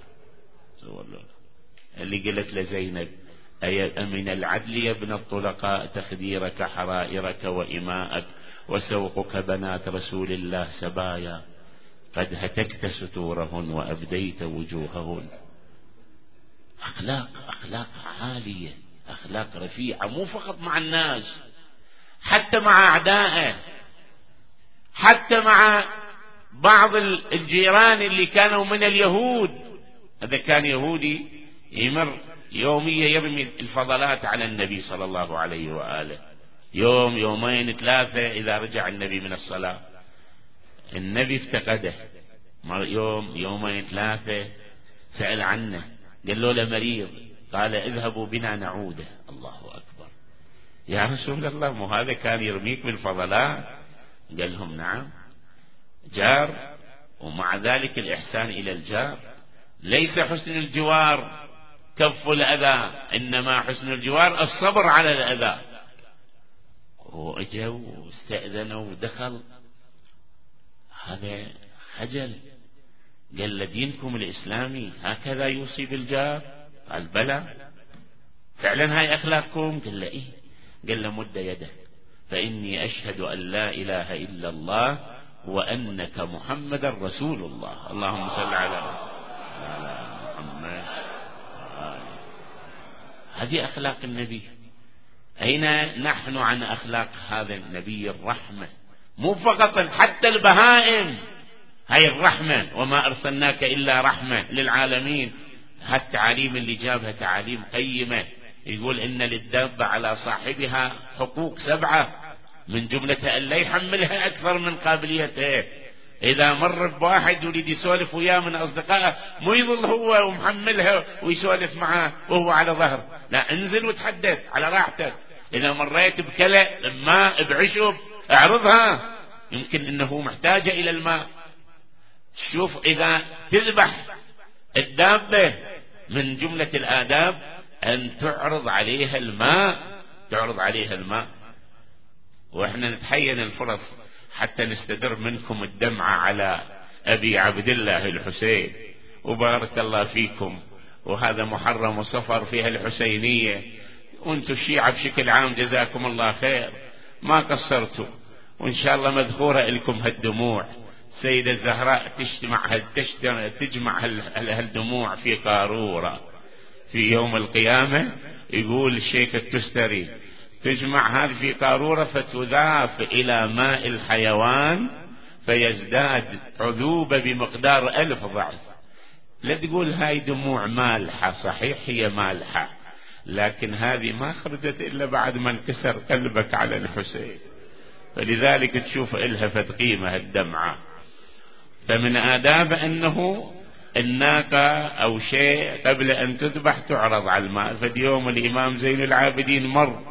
اللي قلت لزينب: أي من العدل يا ابن الطلقاء تخديرك حرائرك وإماءك وسوقك بنات رسول الله سبايا، قد هتكت ستورهن وأبديت وجوههن. أخلاق أخلاق عالية، أخلاق رفيعة، مو فقط مع الناس، حتى مع أعدائه، حتى مع بعض الجيران اللي كانوا من اليهود. هذا كان يهودي يمر يوميا يرمي الفضلات على النبي صلى الله عليه وآله، يوم يومين ثلاثة إذا رجع النبي من الصلاة. النبي افتقده يوم يومين ثلاثة، سأل عنه، قال له لمريض، قال اذهبوا بنا نعوده. الله أكبر، يا رسول الله مو هذا كان يرميك بالفضلات؟ قال لهم نعم، جار، ومع ذلك الإحسان إلى الجار. ليس حسن الجوار كف الأذى، إنما حسن الجوار الصبر على الأذى. وأجوا واستأذنوا ودخل، هذا خجل. قال لدينكم الإسلامي هكذا يوصي بالجار؟ قال بلى. فعلا هاي أخلاقكم؟ قال له إيه. قال له مد يدك فإني أشهد أن لا إله إلا الله وأنك محمد رسول الله. اللهم صل على محمد. هذه أخلاق النبي. أين نحن عن أخلاق هذا النبي؟ الرحمة، مو فقط حتى البهائم هاي الرحمة، وما أرسلناك إلا رحمة للعالمين. هالتعاليم اللي جابها تعاليم قيمة. يقول إن للدابة على صاحبها حقوق سبعة، من جملة أن لا يحملها أكثر من قابليته. إذا مر بواحد يريد يسولف وياه من أصدقائه، مو يظل هو ومحملها ويسولف معه وهو على ظهر، لا، انزل وتحدث على راحتك. إذا مريت بكلى ماء بعشب اعرضها، يمكن إنه محتاجة إلى الماء. شوف، إذا تذبح الدابة من جملة الآداب أن تعرض عليها الماء، تعرض عليها الماء. وإحنا نتحين الفرص حتى نستدر منكم الدمعة على أبي عبد الله الحسين، وبارك الله فيكم. وهذا محرم وصفر فيها الحسينية، وانتم الشيعة بشكل عام جزاكم الله خير، ما قصرتوا، وإن شاء الله مذخورة لكم هالدموع. سيدة الزهراء تجمع تجمع هالدموع في قارورة في يوم القيامة. يقول الشيخ التستري تجمع هذه في قارورة فتذاف إلى ماء الحيوان فيزداد عذوبة بمقدار ألف ضعف. لا تقول هاي دموع مالحة، صحيح هي مالحة، لكن هذه ما خرجت إلا بعد ما انكسر قلبك على الحسين، فلذلك تشوف إلها فد قيمة الدمعة. فمن آداب أنه الناقة أو شيء قبل أن تذبح تعرض على الماء. فاليوم الإمام زين العابدين مر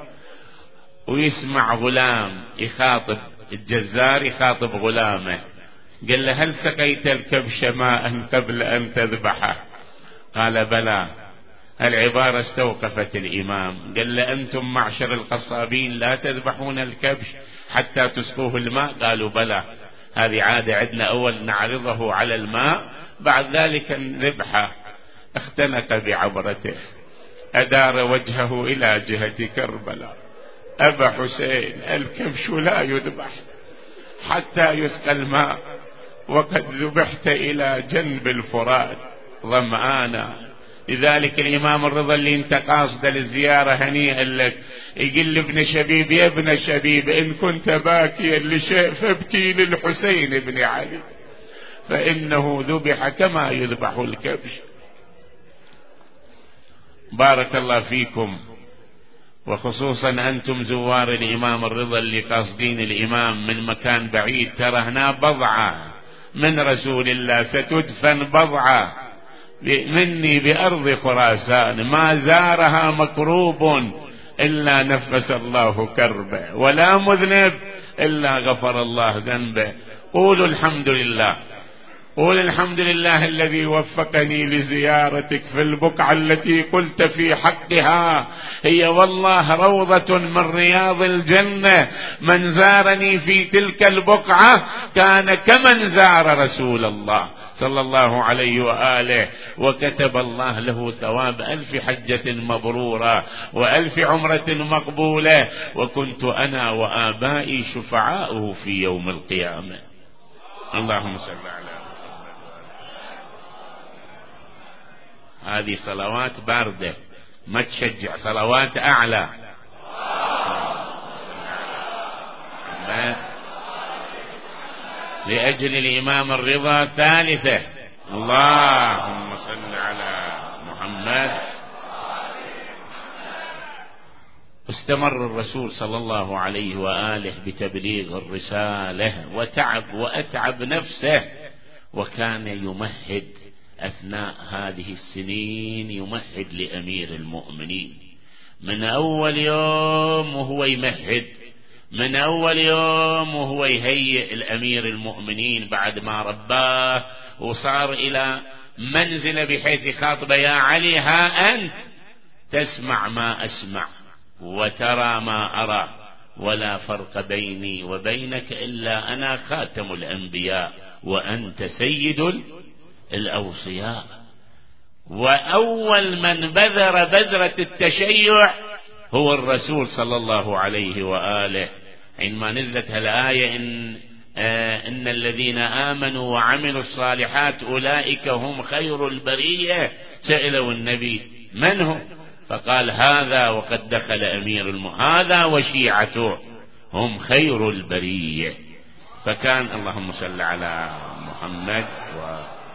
ويسمع غلام يخاطب الجزار، يخاطب غلامه، قال له هل سقيت الكبش ماء قبل أن تذبحه؟ قال بلى. العبارة استوقفت الإمام، قال له أنتم معشر القصابين لا تذبحون الكبش حتى تسقوه الماء؟ قالوا بلى. هذه عادة عندنا، أول نعرضه على الماء بعد ذلك نذبحه. اختنق بعبرته، أدار وجهه إلى جهة كربلاء، أبا حسين الكبش لا يذبح حتى يسقى الماء، وقد ذبحت إلى جنب الفرات ظمآنا. لذلك الإمام الرضا اللي انت قاصد للزيارة هنيئا لك، يقول ابن شبيب يا ابن شبيب إن كنت باكيا لشيء فابكي للحسين بن علي، فإنه ذبح كما يذبح الكبش. بارك الله فيكم، وخصوصا أنتم زوار الإمام الرضا اللي قاصدين الإمام من مكان بعيد. ترى هنا بضعة من رسول الله ستدفن بضعة مني بأرض خراسان، ما زارها مكروب إلا نفس الله كربه، ولا مذنب إلا غفر الله ذنبه. قولوا الحمد لله. قول الحمد لله الذي وفقني لزيارتك في البقعة التي قلت في حقها هي والله روضة من رياض الجنة، من زارني في تلك البقعة كان كمن زار رسول الله صلى الله عليه وآله، وكتب الله له ثواب ألف حجة مبرورة وألف عمرة مقبولة، وكنت أنا وآبائي شفعاؤه في يوم القيامة. اللهم صل على هذه صلوات باردة ما تشجع، صلوات أعلى. لأجل الإمام الرضا ثالثة. اللهم صل على محمد. استمر الرسول صلى الله عليه وآله بتبليغ الرسالة وتعب وأتعب نفسه، وكان يمهد أثناء هذه السنين، يمهد لأمير المؤمنين من أول يوم وهو يمهد، من أول يوم وهو يهيئ الأمير المؤمنين بعد ما رباه وصار إلى منزل بحيث يخاطب يا علي ها أنت تسمع ما أسمع وترى ما أرى، ولا فرق بيني وبينك إلا أنا خاتم الأنبياء وأنت سيد الأوصياء. وأول من بذر بذرة التشيع هو الرسول صلى الله عليه وآله، عندما نزلت الآية إن, آه إن الذين آمنوا وعملوا الصالحات أولئك هم خير البرية، سألوا النبي من هو؟ فقال هذا وقد دخل أمير المؤمنين، هذا وشيعته هم خير البرية. فكان اللهم صل على محمد و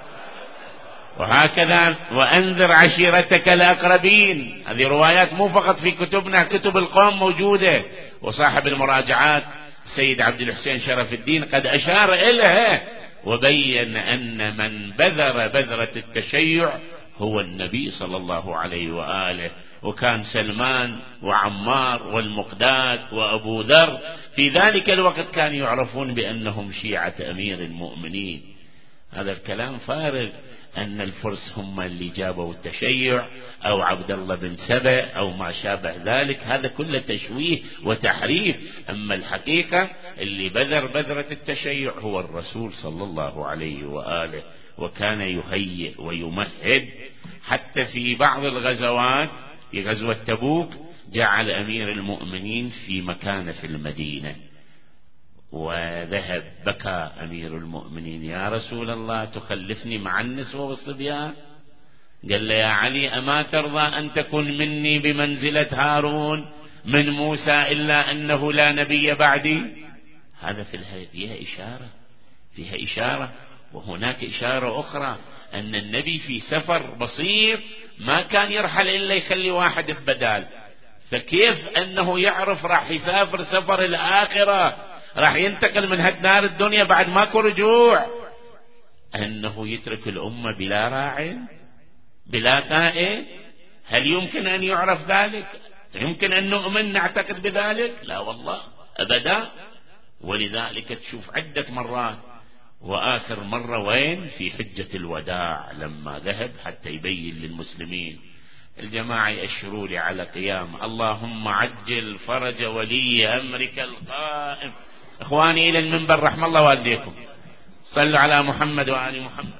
وهكذا وأنذر عشيرتك الأقربين. هذه روايات مو فقط في كتبنا، كتب القوم موجودة، وصاحب المراجعات السيد عبد الحسين شرف الدين قد أشار إليها وبين أن من بذر بذرة التشيع هو النبي صلى الله عليه وآله. وكان سلمان وعمار والمقداد وأبو ذر في ذلك الوقت كانوا يعرفون بأنهم شيعة أمير المؤمنين. هذا الكلام فارغ أن الفرس هم اللي جابوا التشيع أو عبد الله بن سبأ أو ما شابه ذلك، هذا كله تشويه وتحريف. أما الحقيقة اللي بذر بذرة التشيع هو الرسول صلى الله عليه وآله، وكان يهيئ ويمهد. حتى في بعض الغزوات، في غزوة تبوك جعل أمير المؤمنين في مكانه في المدينة، وذهب بكى أمير المؤمنين يا رسول الله تخلفني مع النسوة والصبيان؟ قال له يا علي أما ترضى أن تكون مني بمنزلة هارون من موسى إلا أنه لا نبي بعدي؟ هذا في الهي فيها إشارة، فيها إشارة. وهناك إشارة أخرى أن النبي في سفر بسيط ما كان يرحل إلا يخلي واحد ببدال، فكيف أنه يعرف راح يسافر سفر الآخرة، راح ينتقل من هالدار الدنيا بعد ماكو رجوع، أنه يترك الأمة بلا راع بلا قائد؟ هل يمكن أن يعرف ذلك؟ يمكن أن نؤمن نعتقد بذلك؟ لا والله أبدا. ولذلك تشوف عدة مرات، وآخر مرة وين؟ في حجة الوداع لما ذهب حتى يبين للمسلمين. الجماعة يأشروا لي على قيام اللهم عجل فرج ولي أمرك القائم. إخواني إلى المنبر رحم الله والديكم، صلوا على محمد وآل محمد.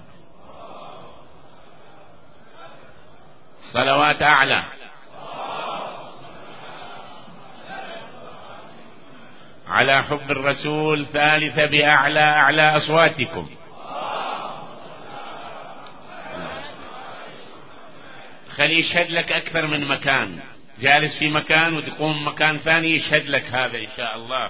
صلوات أعلى. على حب الرسول ثالثة بأعلى أعلى أصواتكم. خلي يشهد لك أكثر من مكان، جالس في مكان وتقوم مكان ثاني يشهد لك هذا إن شاء الله.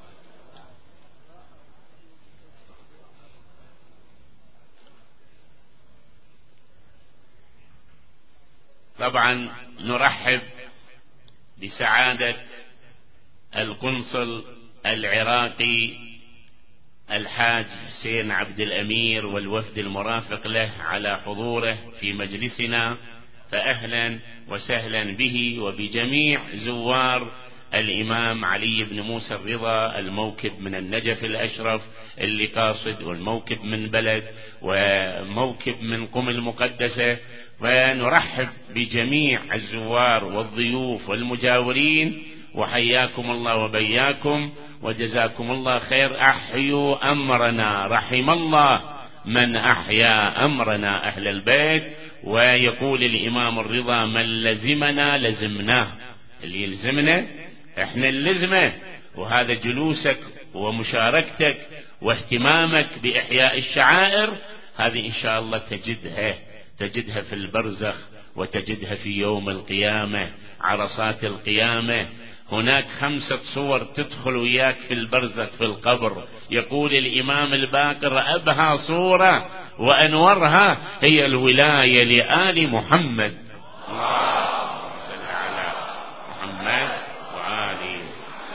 طبعا نرحب بسعادة القنصل العراقي الحاج حسين عبد الأمير والوفد المرافق له على حضوره في مجلسنا، فأهلا وسهلا به وبجميع زوار الإمام علي بن موسى الرضا الموكب من النجف الأشرف اللي قاصد، والموكب من بلد، وموكب من قم المقدسة. ونرحب بجميع الزوار والضيوف والمجاورين، وحياكم الله وبياكم وجزاكم الله خير. أحيوا أمرنا، رحم الله من أحيا أمرنا أهل البيت. ويقول الإمام الرضا: من لزمنا لزمناه، اللي يلزمنا احنا اللزمة. وهذا جلوسك ومشاركتك واهتمامك بإحياء الشعائر، هذه إن شاء الله تجدها تجدها في البرزخ، وتجدها في يوم القيامة، عرصات القيامة. هناك خمسة صور تدخل وياك في البرزخ في القبر. يقول الإمام الباقر: أبهى صورة وأنورها هي الولاية لآل محمد. اللهم صل على محمد وآله.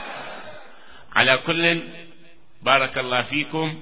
على كل، بارك الله فيكم.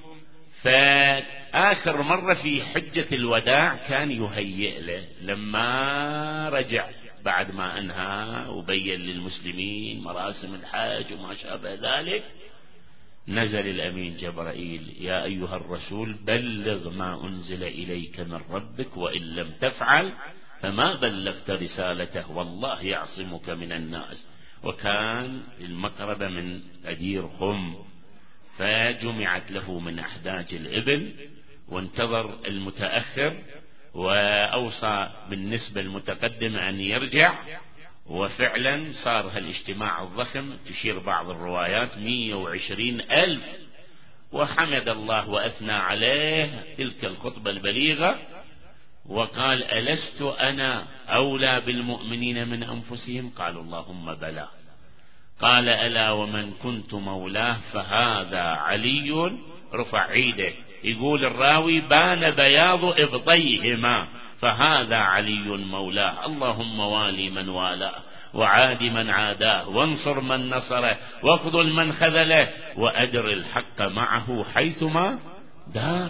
فآخر مرة في حجة الوداع كان يهيئ له لما رجع بعد ما أنهى وبين للمسلمين مراسم الحج وما شابه ذلك. نزل الأمين جبرائيل: يا أيها الرسول بلغ ما أنزل إليك من ربك، وإن لم تفعل فما بلغت رسالته، والله يعصمك من الناس. وكان المقربة من أدير خم، فجمعت له من أحداج الإبل، وانتظر المتأخر، وأوصى بالنسبة المتقدم أن يرجع. وفعلا صار هالاجتماع الضخم، تشير بعض الروايات مئة وعشرين ألف. وحمد الله وأثنى عليه تلك الخطبة البليغة، وقال: ألست أنا أولى بالمؤمنين من أنفسهم؟ قالوا: اللهم بلى. قال: ألا ومن كنت مولاه فهذا علي. رفع عيده، يقول الراوي: بان بياض إبطيهما، فهذا علي مولاه. اللهم والي من والاه، وعاد من عاداه، وانصر من نصره، واخذل من خذله، وأدر الحق معه حيثما دار.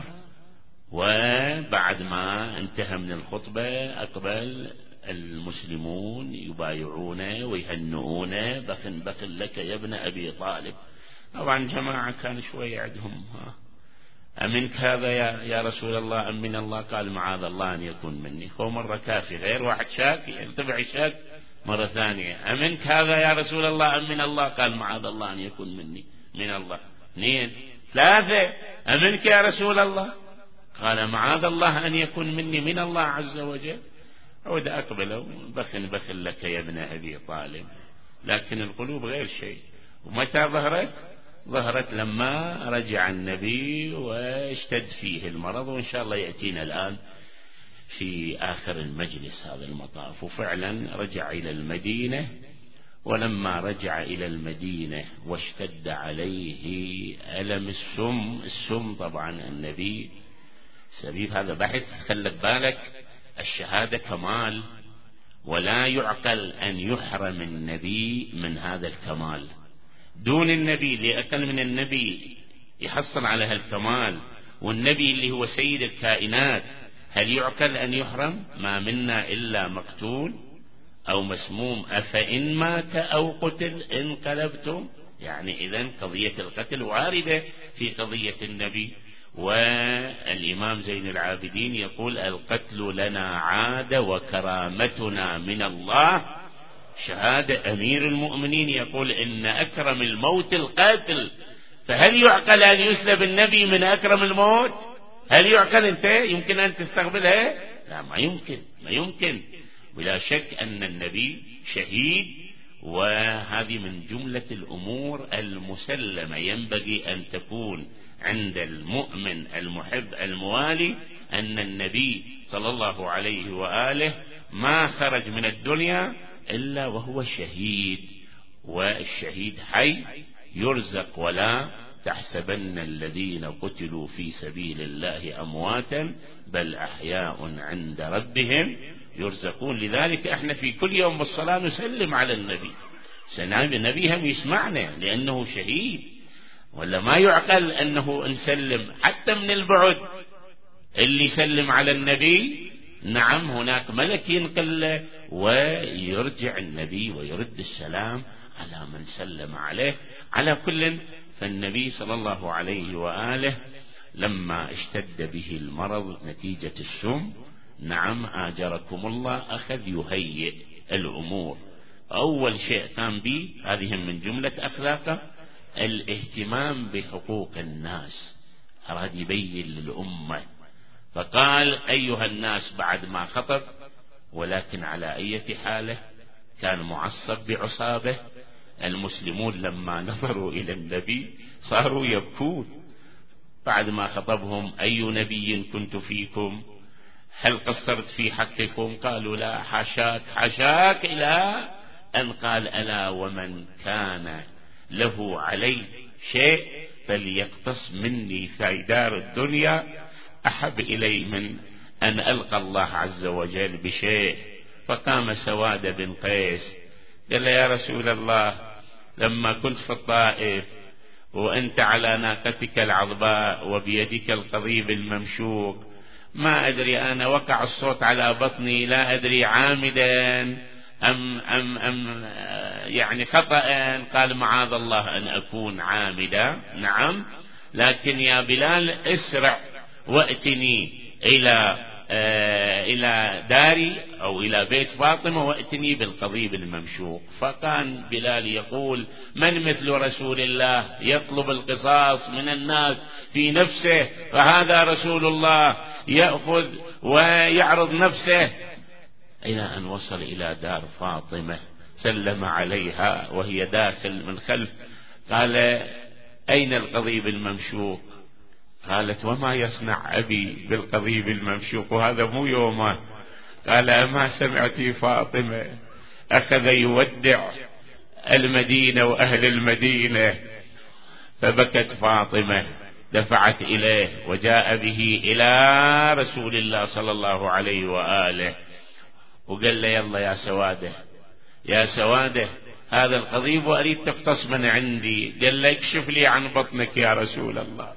وبعد ما انتهى من الخطبة أقبل المسلمون يبايعونه ويهنئونه: بخن بخن لك يا ابن أبي طالب. طبعا جماعة كان شوي عندهم: ها أمنك هذا يا, يا رسول الله أم من الله؟ قال: معاذ الله أن يكون مني. هو مرة كافي، غير واحد شاك يرتفع الشاك مرة ثانية: أمنك هذا يا رسول الله أم من الله؟ قال: معاذ الله أن يكون مني من الله. اثنين، ثلاثة: أمنك يا رسول الله؟ قال: معاذ الله أن يكون مني من الله عز وجل. عود أقبله: بخن بخن لك يا ابن أبي طالب. لكن القلوب غير شيء. ومتى ظهرت؟ ظهرت لما رجع النبي واشتد فيه المرض، وإن شاء الله يأتينا الآن في آخر المجلس هذا المطاف. وفعلا رجع إلى المدينة. ولما رجع إلى المدينة واشتد عليه ألم السم، السم طبعا النبي سبيب، هذا بحث، خلك بالك، الشهادة كمال، ولا يعقل أن يحرم النبي من هذا الكمال. دون النبي اللي أقل من النبي يحصل على هالكمال، والنبي اللي هو سيد الكائنات، هل يعقل أن يحرم؟ ما منا إلا مقتول أو مسموم، أفإن مات أو قتل انقلبتم. يعني إذن قضية القتل واردة في قضية النبي. والإمام زين العابدين يقول: القتل لنا عادة وكرامتنا من الله. شهادة أمير المؤمنين يقول: إن أكرم الموت القاتل. فهل يعقل أن يسلب النبي من أكرم الموت؟ هل يعقل؟ أنت يمكن أن تستقبلها؟ لا، ما يمكن، ما يمكن. ولا شك أن النبي شهيد، وهذه من جملة الأمور المسلمة ينبغي أن تكون عند المؤمن المحب الموالي، أن النبي صلى الله عليه وآله ما خرج من الدنيا إلا وهو شهيد. والشهيد حي يرزق. ولا تحسبن الذين قتلوا في سبيل الله أمواتا بل أحياء عند ربهم يرزقون. لذلك احنا في كل يوم بالصلاة نسلم على النبي، النبي هم يسمعنا لأنه شهيد. ولا ما يعقل أنه نسلم حتى من البعد. اللي يسلم على النبي، نعم هناك ملك ينقل ويرجع النبي ويرد السلام على من سلم عليه. على كل، فالنبي صلى الله عليه وآله لما اشتد به المرض نتيجة السم، نعم آجركم الله، أخذ يهيئ الأمور. أول شيء قام به، هذه من جملة أخلاقه، الاهتمام بحقوق الناس، أراد يبين للأمة، فقال أيها الناس بعد ما خطب، ولكن على أي حالة كان معصب بعصابه. المسلمون لما نظروا إلى النبي صاروا يبكون بعد ما خطبهم: أي نبي كنت فيكم؟ هل قصرت في حقكم؟ قالوا لا، حاشاك حاشاك، إلى أن قال: ألا ومن كان له علي شيء فليقتص مني في دار الدنيا، أحب إلي من أن ألقى الله عز وجل بشيء. فقام سواد بن قيس قال له: يا رسول الله، لما كنت في الطائف وأنت على ناقتك العظباء وبيدك القضيب الممشوق، ما أدري أنا وقع الصوت على بطني، لا أدري عامدا أم, أم, أم يعني خطأ. قال: معاذ الله أن أكون عامدا، نعم، لكن يا بلال اسرع وأتني إلى آه إلى داري أو إلى بيت فاطمة وأتني بالقضيب الممشوق. فكان بلال يقول: من مثل رسول الله يطلب القصاص من الناس في نفسه، فهذا رسول الله يأخذ ويعرض نفسه. إلى أن وصل إلى دار فاطمة، سلم عليها وهي داخل من خلف، قال: أين القضيب الممشوق؟ قالت: وما يصنع أبي بالقضيب الممشوق، وهذا مو يومه. قال: أما سمعتي فاطمة أخذ يودع المدينة وأهل المدينة؟ فبكت فاطمة، دفعت إليه وجاء به إلى رسول الله صلى الله عليه وآله، وقال له: يلا يا سوادة، يا سوادة، هذا القضيب وأريد تقتص من عندي. قال له: اكشف لي عن بطنك يا رسول الله.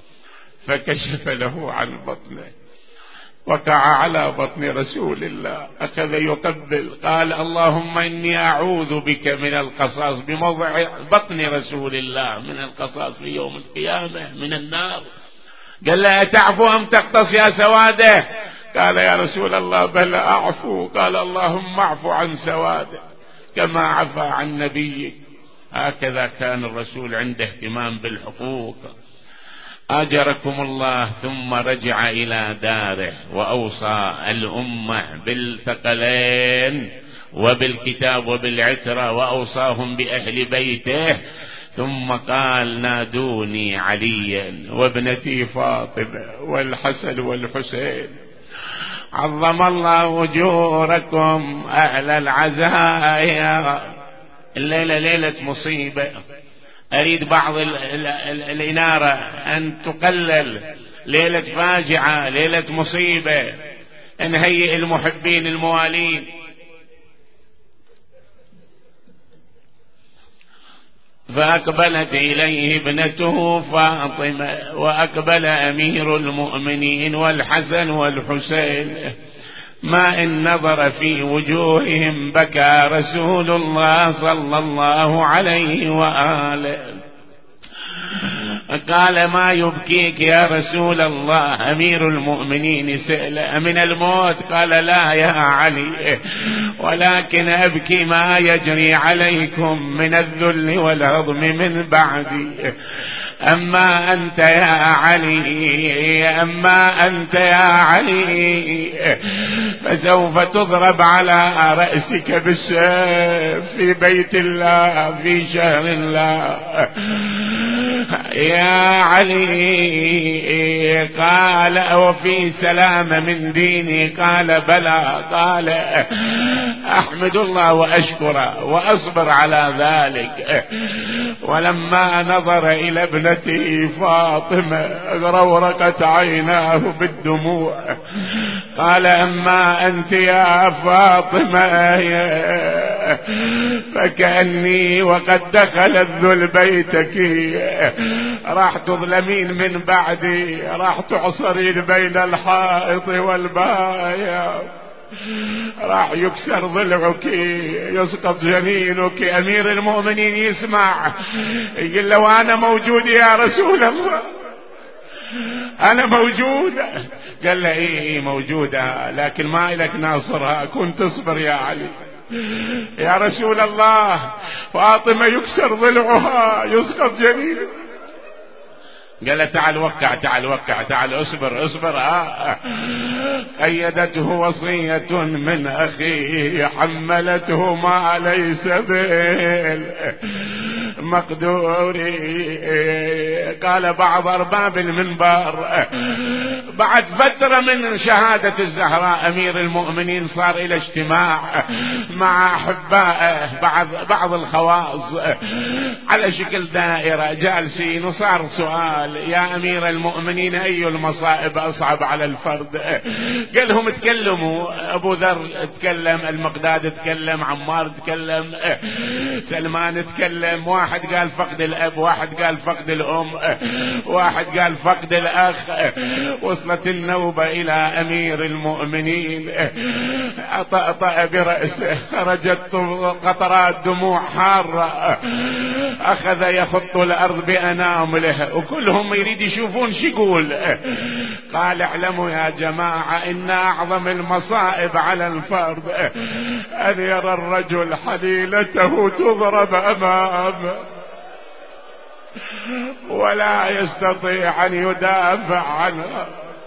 فكشف له عن بطنه، وقع على بطن رسول الله، أخذ يقبل، قال: اللهم إني أعوذ بك من القصاص بموضع بطن رسول الله، من القصاص في يوم القيامة من النار. قال له: أتعفو أم تقتص يا سوادة؟ قال: يا رسول الله بل أعفو. قال: اللهم اعفو عن سوادة كما عفى عن نبيك. هكذا كان الرسول عنده اهتمام بالحقوق. آجركم الله. ثم رجع إلى داره وأوصى الأمة بالثقلين وبالكتاب وبالعترة، وأوصاهم بأهل بيته. ثم قال: نادوني عليا وابنتي فاطمة والحسن والحسين، عظم الله أجوركم أهل العزايا. الليلة ليلة مصيبة، أريد بعض ال ال ال الإنارة أن تقلل، ليلة فاجعة، ليلة مصيبة. نهيئ المحبين الموالين. فأقبلت إليه ابنته فاطمة، وأقبل أمير المؤمنين والحسن والحسين، ما إن نظر في وجوههم بكى رسول الله صلى الله عليه وآله. قال: ما يبكيك يا رسول الله؟ أمير المؤمنين سئل: من الموت؟ قال: لا يا علي، ولكن أبكي ما يجري عليكم من الذل والهضم من بعدي. أما أنت يا علي، أما أنت يا علي، فسوف تضرب على رأسك بالسيف في بيت الله في شهر الله يا علي. قال: وفي سلامة من ديني؟ قال: بلى. قال: أحمد الله وأشكره وأصبر على ذلك. ولما نظر إلى ابنته فاطمة غرورقت عيناه بالدموع. قال: أما أنت يا فاطمة فكأني وقد دخل الذل بيتك، راح تظلمين من بعدي، راح تعصرين بين الحائط والباية. راح يكسر ضلعك يسقط جنينك. أمير المؤمنين يسمع يقول له وأنا موجود يا رسول الله، أنا موجودة. قال له إيه إيه موجودة، لكن ما إلك ناصرها، كنت تصبر يا علي. يا رسول الله فاطمة يكسر ضلعها يسقط جنينه. قال له تعال وقع تعال وقع تعال اصبر اصبر. آه. قيدته وصية من أخيه حملته ما ليس بالمقدور. قال بعض أرباب المنبر بعد فترة من شهادة الزهراء أمير المؤمنين صار إلى اجتماع مع أحبائه بعض بعض الخواص على شكل دائرة جالسين، وصار سؤال يا أمير المؤمنين أي المصائب أصعب على الفرد؟ قال لهم تكلموا. أبو ذر تكلم، المقداد تكلم، عمار تكلم، سلمان تكلم. واحد قال فقد الأب، واحد قال فقد الأم، واحد قال فقد الأخ. وصلت النوبة إلى أمير المؤمنين، أطأطأ برأسه، خرجت قطرات دموع حارة، أخذ يخط الأرض بأنامله، وكلهم يريد يشوفون شو يقول. قال اعلموا يا جماعة إن أعظم المصائب على الفرد أن يرى الرجل حليلته تضرب أمامه ولا يستطيع أن يدافع عنها.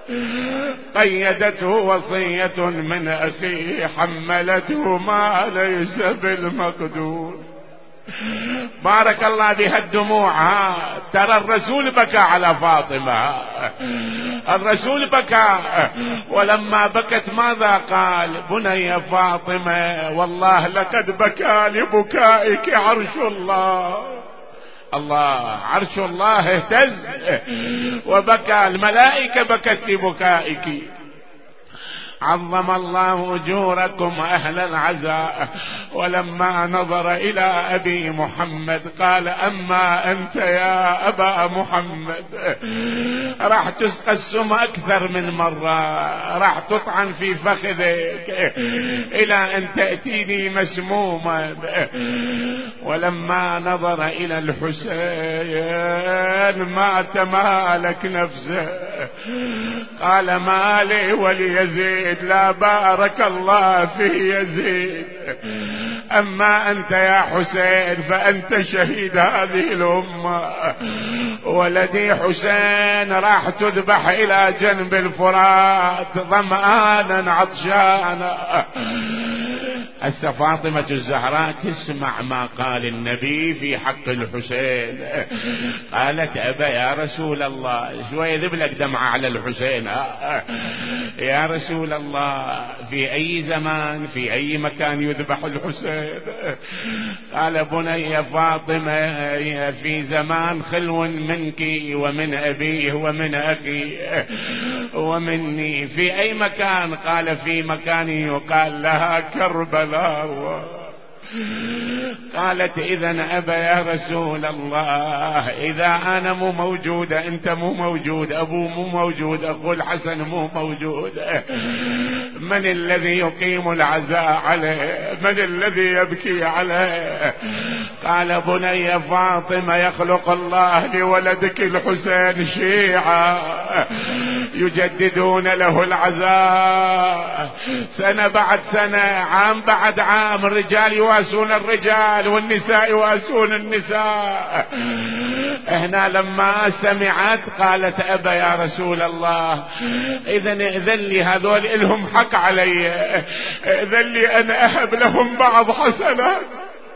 قيدته وصية من أخيه حملته ما ليس بالمقدور. بارك الله بها الدموع. ترى الرسول بكى على فاطمة، الرسول بكى، ولما بكت ماذا قال؟ بني فاطمة والله لقد بكى لبكائك عرش الله. الله عرش الله اهتز وبكى، الملائكة بكت لبكائك. عظم الله أجوركم أهل العزاء. ولما نظر إلى أبي محمد قال أما أنت يا أبا محمد راح تسقى السم أكثر من مرة، راح تطعن في فخذك إلى أن تأتيني مسموما. ولما نظر إلى الحسين ما تمالك نفسه، قال ما لي وليزيد لا بارك الله في يزيد، أما أنت يا حسين فأنت شهيد هذه الأمة. ولدي حسين راح تذبح إلى جنب الفرات ظمآنا عطشانا. هسه فاطمة الزهراء تسمع ما قال النبي في حق الحسين. قالت أبا يا رسول الله، شوية ذبلك دمعة على الحسين. يا رسول الله في أي زمان في أي مكان يذبح الحسين؟ قال بني فاطمة في زمان خلو منك ومن أبيه ومن أخي ومني. في أي مكان؟ قال في مكان يقال لها كربلاء. قالت إذن أبا يا رسول الله إذا أنا مو موجودة أنت مو موجود، أبو مو موجود، أخو الحسن مو موجود، من الذي يقيم العزاء عليه؟ من الذي يبكي عليه؟ قال بني فاطمة يخلق الله لولدك الحسين شيعة يجددون له العزاء سنة بعد سنة، عام بعد عام، الرجال يواسون الرجال والنساء يواسون النساء. هنا لما سمعت قالت أبا يا رسول الله إذن إذن لي هذول إلهم حق علي، إذن لي أن أهب لهم بعض حسنات.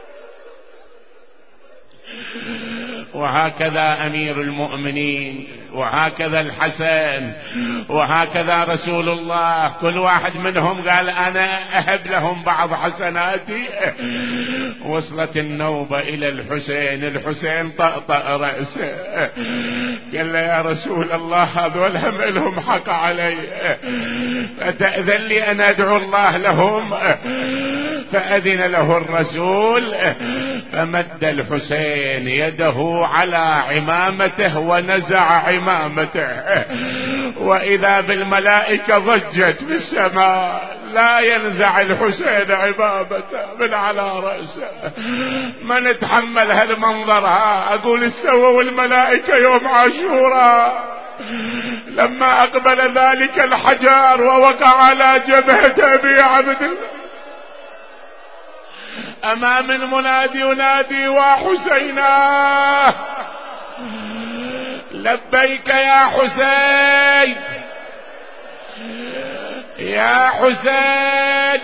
وهكذا أمير المؤمنين، وهكذا الحسن، وهكذا رسول الله، كل واحد منهم قال أنا أهب لهم بعض حسناتي. وصلت النوبة إلى الحسين، الحسين طأطأ رأسه قال له يا رسول الله هذول هم لهم حق علي، فتأذن لي أن أدعو الله لهم؟ فأذن له الرسول، فمد الحسين يده على عمامته ونزع عمامته، وإذا بالملائكة ضجت في السماء لا ينزع الحسين عبابته من على رأسه. ما نتحمل هالمنظر. ها أقول استووا الملائكة يوم عاشوراء لما أقبل ذلك الحجر ووقع على جبهة أبي عبد الله أمام المنادي ينادي وحسينا لبيك يا حسين يا حسين.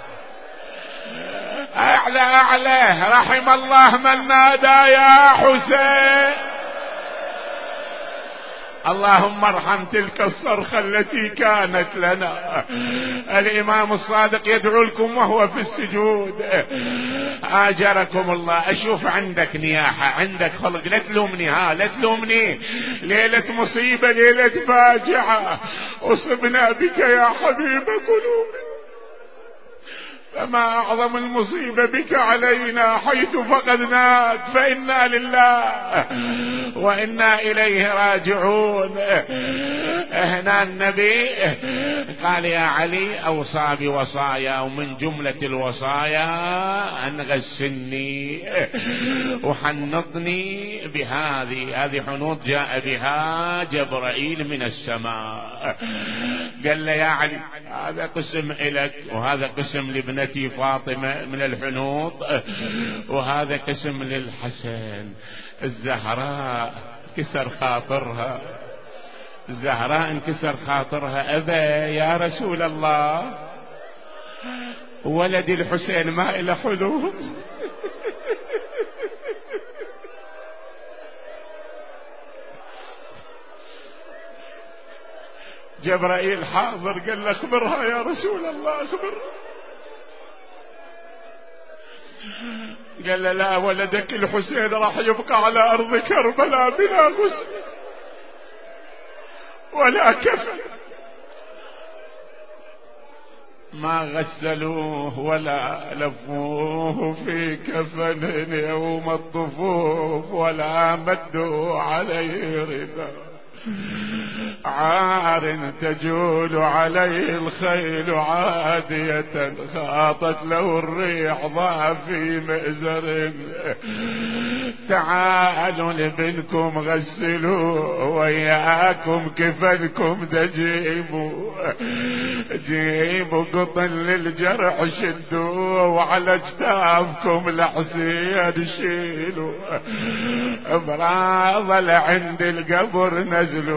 أعلى أعلى رحم الله من نادى يا حسين. اللهم ارحم تلك الصرخة التي كانت لنا. الإمام الصادق يدعو لكم وهو في السجود. آجركم الله. أشوف عندك نياحة عندك خلق. لا تلومني ها لا تلومني. ليلة مصيبة ليلة فاجعة أصبنا بك يا حبيب قلوبنا. فما أعظم المصيبة بك علينا حيث فقدناك فإنا لله وإنا إليه راجعون. هنا النبي قال يا علي أوصى بوصايا ومن جملة الوصايا أن غسلني وحنطني بهذه هذه حنوط جاء بها جبرائيل من السماء. قال له يا علي هذا قسم إلك وهذا قسم لابنتي فاطمة من الحنوط وهذا قسم للحسن. الزهراء كسر خاطرها. الزهراء انكسر خاطرها. أبا يا رسول الله ولد الحسين ما إلى حنوط. جبرائيل حاضر قال له اخبرها يا رسول الله اخبرها. قال له لا ولدك الحسين راح يبقى على أرض كربلاء بلا غسل ولا كفن. ما غسلوه ولا لفوه في كفن يوم الطفوف ولا مدوا عليه رداء. عار تجول عليه الخيل عادية خاطت له الريح ضافي مئزر. تعالوا لابنكم غسلوا وياكم كفنكم تجيبوا. جيبوا قطن للجرح شدوا وعلى اجتافكم الحسين شيلوا. امراض لعند القبر نزلوا.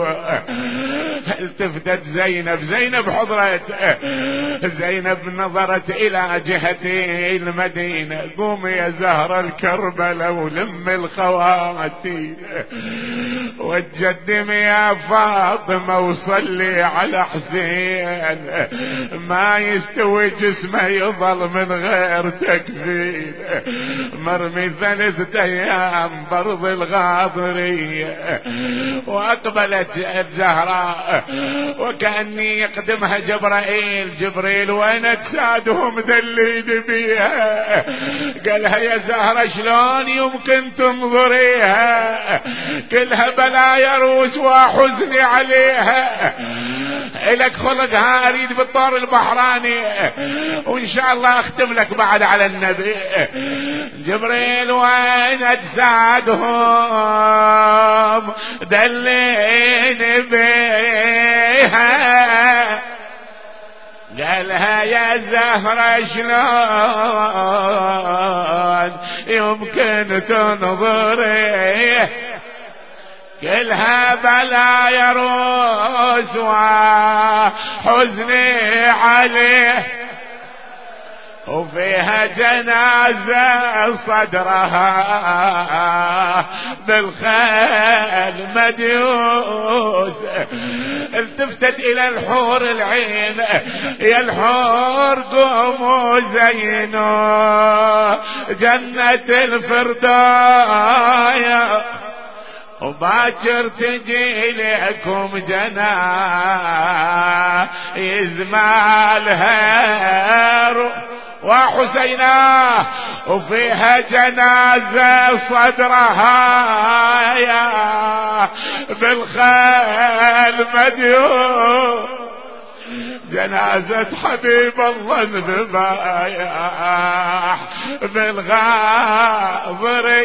التفتت زينب زينب حضرت. زينب نظرت الى جهتي المدينة. قوم يا زهر الكربلاء ولم الخواتي وتقدم يا فاطمة وصلي على حسين. ما يستوي جسمه يظل من غير تكفين. مرمي ثلاثة ايام برض الغاضرية. وأقبلت الزهراء وكأني يقدمها جبرائيل. جبريل وين أجسادهم دليل بيها. قالها يا زهرة شلون يمكن تنظريها كلها بلايا روس وحزني عليها. إلك خلقها أريد بالطور البحراني وإن شاء الله أختم لك بعد على النبي. جبريل وين أجسادهم دلين بيها. قالها يا زهرة شلون يمكن تنظري كلها بلايا روس وحزني عليه. وفيها جنازة صدرها بالخيل مديوس. التفتت الى الحور العين يا الحور قوموا زينوا جنة الفردوس. وباكر تجي لكم جنايز مالها وحسينا وفيها جنازة صدرها يا بالخيل مديون. جنازة حبيب الله انذباح بالغابري.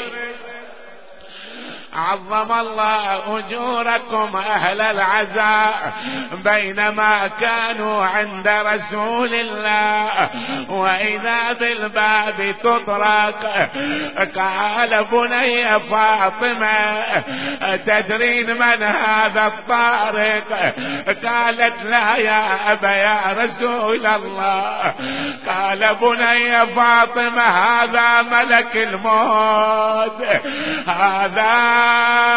عظم الله أجوركم أهل العزاء بينما كانوا عند رسول الله وإذا بالباب تطرق. قال بني فاطمة تدرين من هذا الطارق؟ قالت لا يا أبا يا رسول الله. قال بني فاطمة هذا ملك الموت، هذا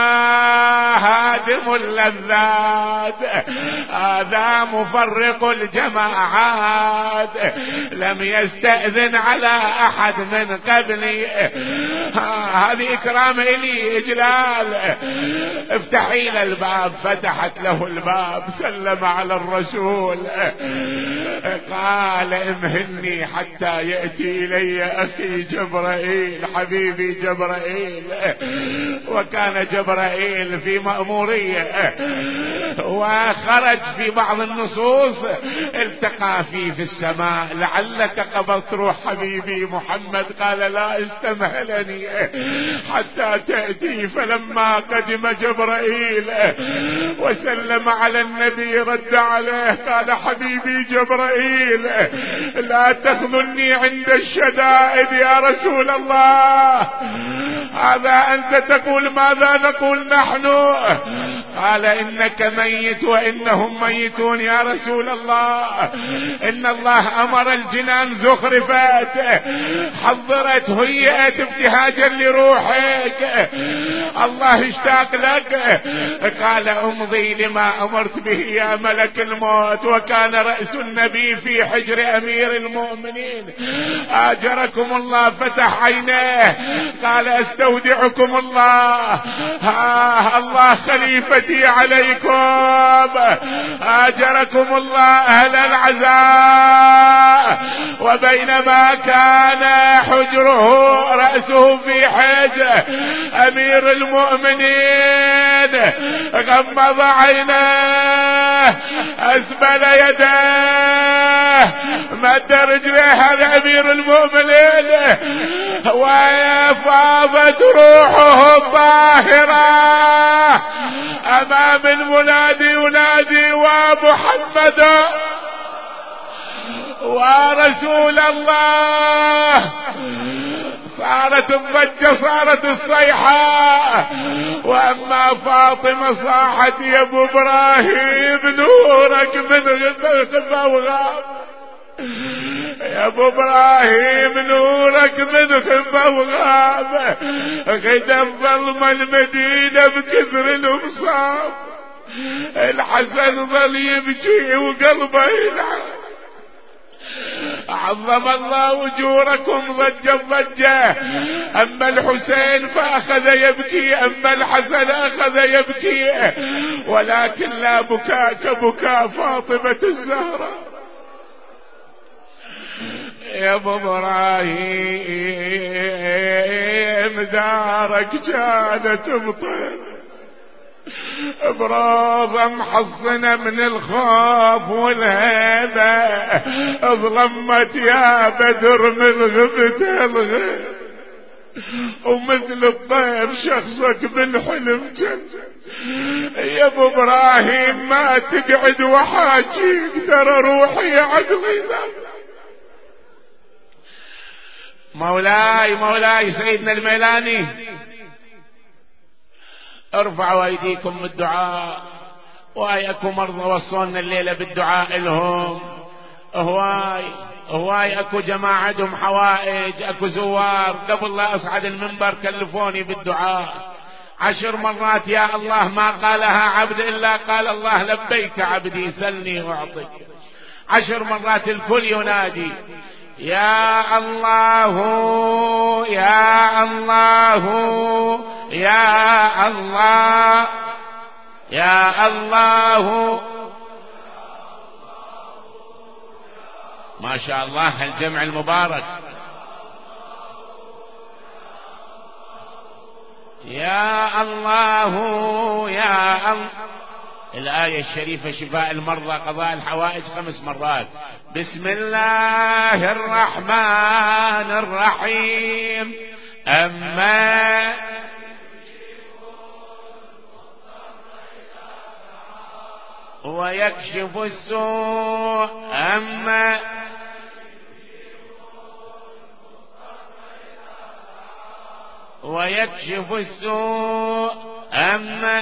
هادم اللذات، هذا مفرق الجماعات، لم يستأذن على أحد من قبلي. هذه إكرام إلي إجلال. افتحي له الباب. فتحت له الباب، سلم على الرسول، قال امهلني حتى يأتي إلي أخي جبرائيل حبيبي جبرائيل. وكان جبرائيل في مأمورية، وخرج في بعض النصوص التقى فيه في السماء، لعلك قبضت روح حبيبي محمد. قال لا استمهلني حتى تأتي. فلما قدم جبرائيل وسلم على النبي رد عليه قال حبيبي جبرائيل لا تخذلني عند الشدائد يا رسول الله. هذا أنت تقول ماذا نقول نحن؟ قال إنك ميت وإنهم ميتون يا رسول الله. إن الله أمر الجنان زخرفت حضرت هيئت ابتهاجا لروحك، الله اشتاق لك. قال امضي لما أمرت به يا ملك الموت. وكان رأس النبي في حجر أمير المؤمنين. آجركم الله فتح عينيه قال استودعكم الله، ها الله خليفتي عليكم. آجركم الله أهل العزاء. وبينما كان حجره رأسه في حجر أمير المؤمنين غمض عيناه أسبل يداه مد رجله هذا أمير المؤمنين، وفاضت روحه الطاهرة أمام المنادي ينادي ومحمد ورسول الله. صارت الضجة صارت الصيحة. وأما فاطمة صاحت يا ابو ابراهيم نورك من غبة وغاب، يا ابو ابراهيم نورك من غبة وغاب. غدا ظلم المدينة بكثر الامصار، الحسن ظل يبكي وقلبه يلعب. عظم الله أجوركم ضجة ضجة. أما الحسين فأخذ يبكي، أما الحسن أخذ يبكي، ولكن لا بكاء كبكاء فاطمة الزهراء. يا ابو ابراهيم دارك كانت مطر بروضة محصنة من الخوف والهيبة، ظلمت يا بدر من غبته الغيب، ومثل الطير شخصك بالحلم جن. يا ابو ابراهيم ما تقعد وحاجيك ترى روحي عقلي ذا. مولاي مولاي سيدنا الميلاني ارفعوا ايديكم بالدعاء، وايكم مرضى وصلنا الليلة بالدعاء لهم. هواي هواي اكو جماعة عندهم حوائج، اكو زوار قبل لا اصعد المنبر كلفوني بالدعاء عشر مرات يا الله ما قالها عبد الا قال الله لبيك عبدي سلني واعطيك. عشر مرات الكل ينادي يا الله يا الله يا الله يا الله. ما شاء الله هالجمع المبارك. يا الله يا الله الآية الشريفة شفاء المرضى قضاء الحوائج خمس مرات. بسم الله الرحمن الرحيم. أما ويكشف السوء أما ويكشف السوء أما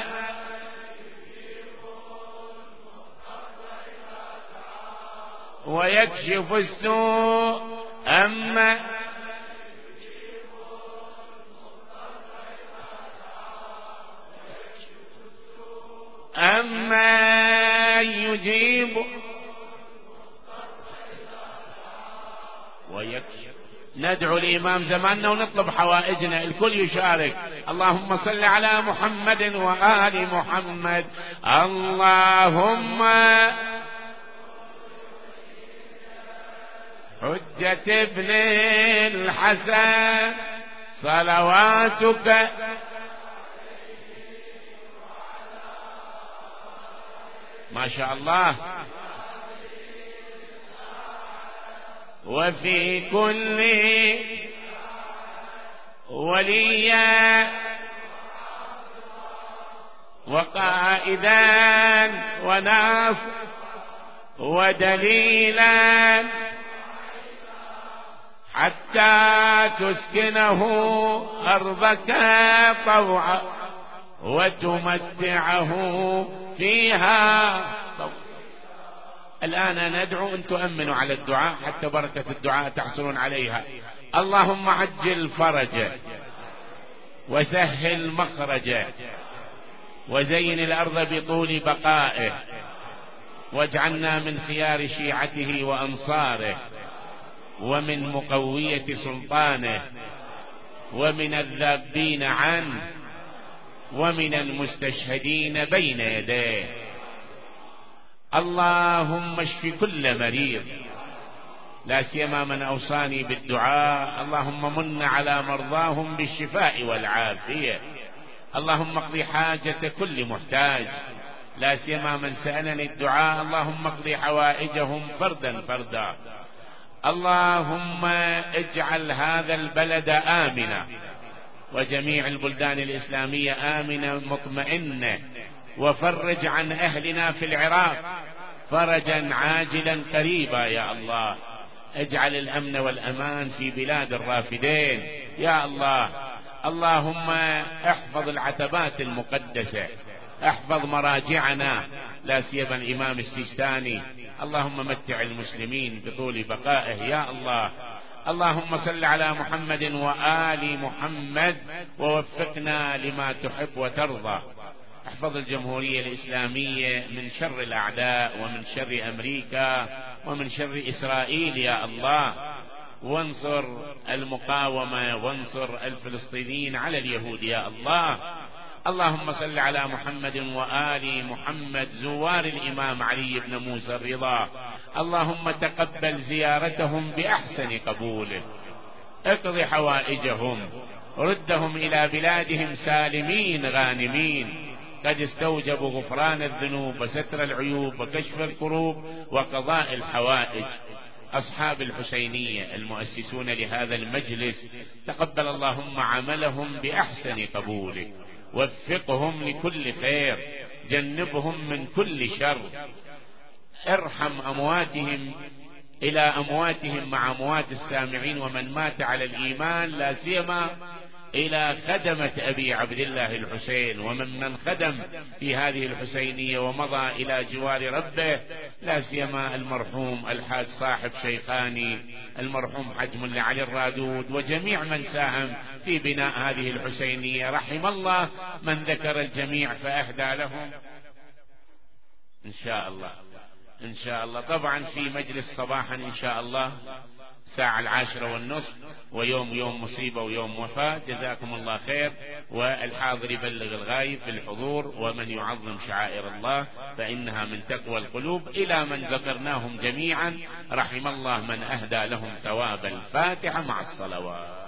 ويكشف السوء أما أما يجيب ويكشف. ندعو الإمام زماننا ونطلب حوائجنا، الكل يشارك. اللهم صل على محمد وآل محمد. اللهم حجة ابن الحسن صلواتك ما شاء الله وفي كل وليا وقائدا وناصر ودليلا حتى تسكنه أرضك طوعا وتمتعه فيها طوعا. الآن ندعو أن تؤمنوا على الدعاء حتى بركة الدعاء تحصلون عليها. اللهم عجل فرجه وسهل مخرجه وزين الأرض بطول بقائه واجعلنا من خيار شيعته وأنصاره ومن مقوية سلطانه ومن الذابين عنه ومن المستشهدين بين يديه. اللهم اشف كل مريض لا سيما من أوصاني بالدعاء. اللهم من على مرضاهم بالشفاء والعافية. اللهم اقض حاجة كل محتاج لا سيما من سألني الدعاء. اللهم اقض حوائجهم فردا فردا. اللهم اجعل هذا البلد آمنا وجميع البلدان الإسلامية آمنة مطمئنة، وفرج عن أهلنا في العراق فرجا عاجلا قريبا يا الله. اجعل الأمن والأمان في بلاد الرافدين يا الله. اللهم احفظ العتبات المقدسة، احفظ مراجعنا لا سيما الإمام السيستاني. اللهم متع المسلمين بطول بقائه يا الله. اللهم صل على محمد وآل محمد ووفقنا لما تحب وترضى. احفظ الجمهورية الإسلامية من شر الأعداء ومن شر أمريكا ومن شر إسرائيل يا الله، وانصر المقاومة وانصر الفلسطينيين على اليهود يا الله. اللهم صل على محمد وآل محمد زوار الإمام علي بن موسى الرضا. اللهم تقبل زيارتهم بأحسن قبوله، اقض حوائجهم، ردهم إلى بلادهم سالمين غانمين، قد استوجبوا غفران الذنوب وستر العيوب وكشف الكروب وقضاء الحوائج. أصحاب الحسينية المؤسسون لهذا المجلس تقبل اللهم عملهم بأحسن قبولك، وفقهم لكل خير، جنبهم من كل شر، ارحم أمواتهم إلى أمواتهم مع أموات السامعين ومن مات على الإيمان، لا سيما إلى خدمة أبي عبد الله الحسين ومن من خدم في هذه الحسينية ومضى إلى جوار ربه، لا سيما المرحوم الحاج صاحب شيخاني، المرحوم حج ملا علي الرادود، وجميع من ساهم في بناء هذه الحسينية. رحم الله من ذكر الجميع فأهدى لهم إن شاء الله. إن شاء الله طبعا في مجلس صباحا إن شاء الله الساعة العاشرة والنصف، ويوم يوم مصيبة ويوم وفاة. جزاكم الله خير، والحاضر يبلغ الغايب بالحضور، ومن يعظم شعائر الله فإنها من تقوى القلوب. إلى من ذكرناهم جميعا رحم الله من أهدى لهم ثواب الفاتحة مع الصلوات.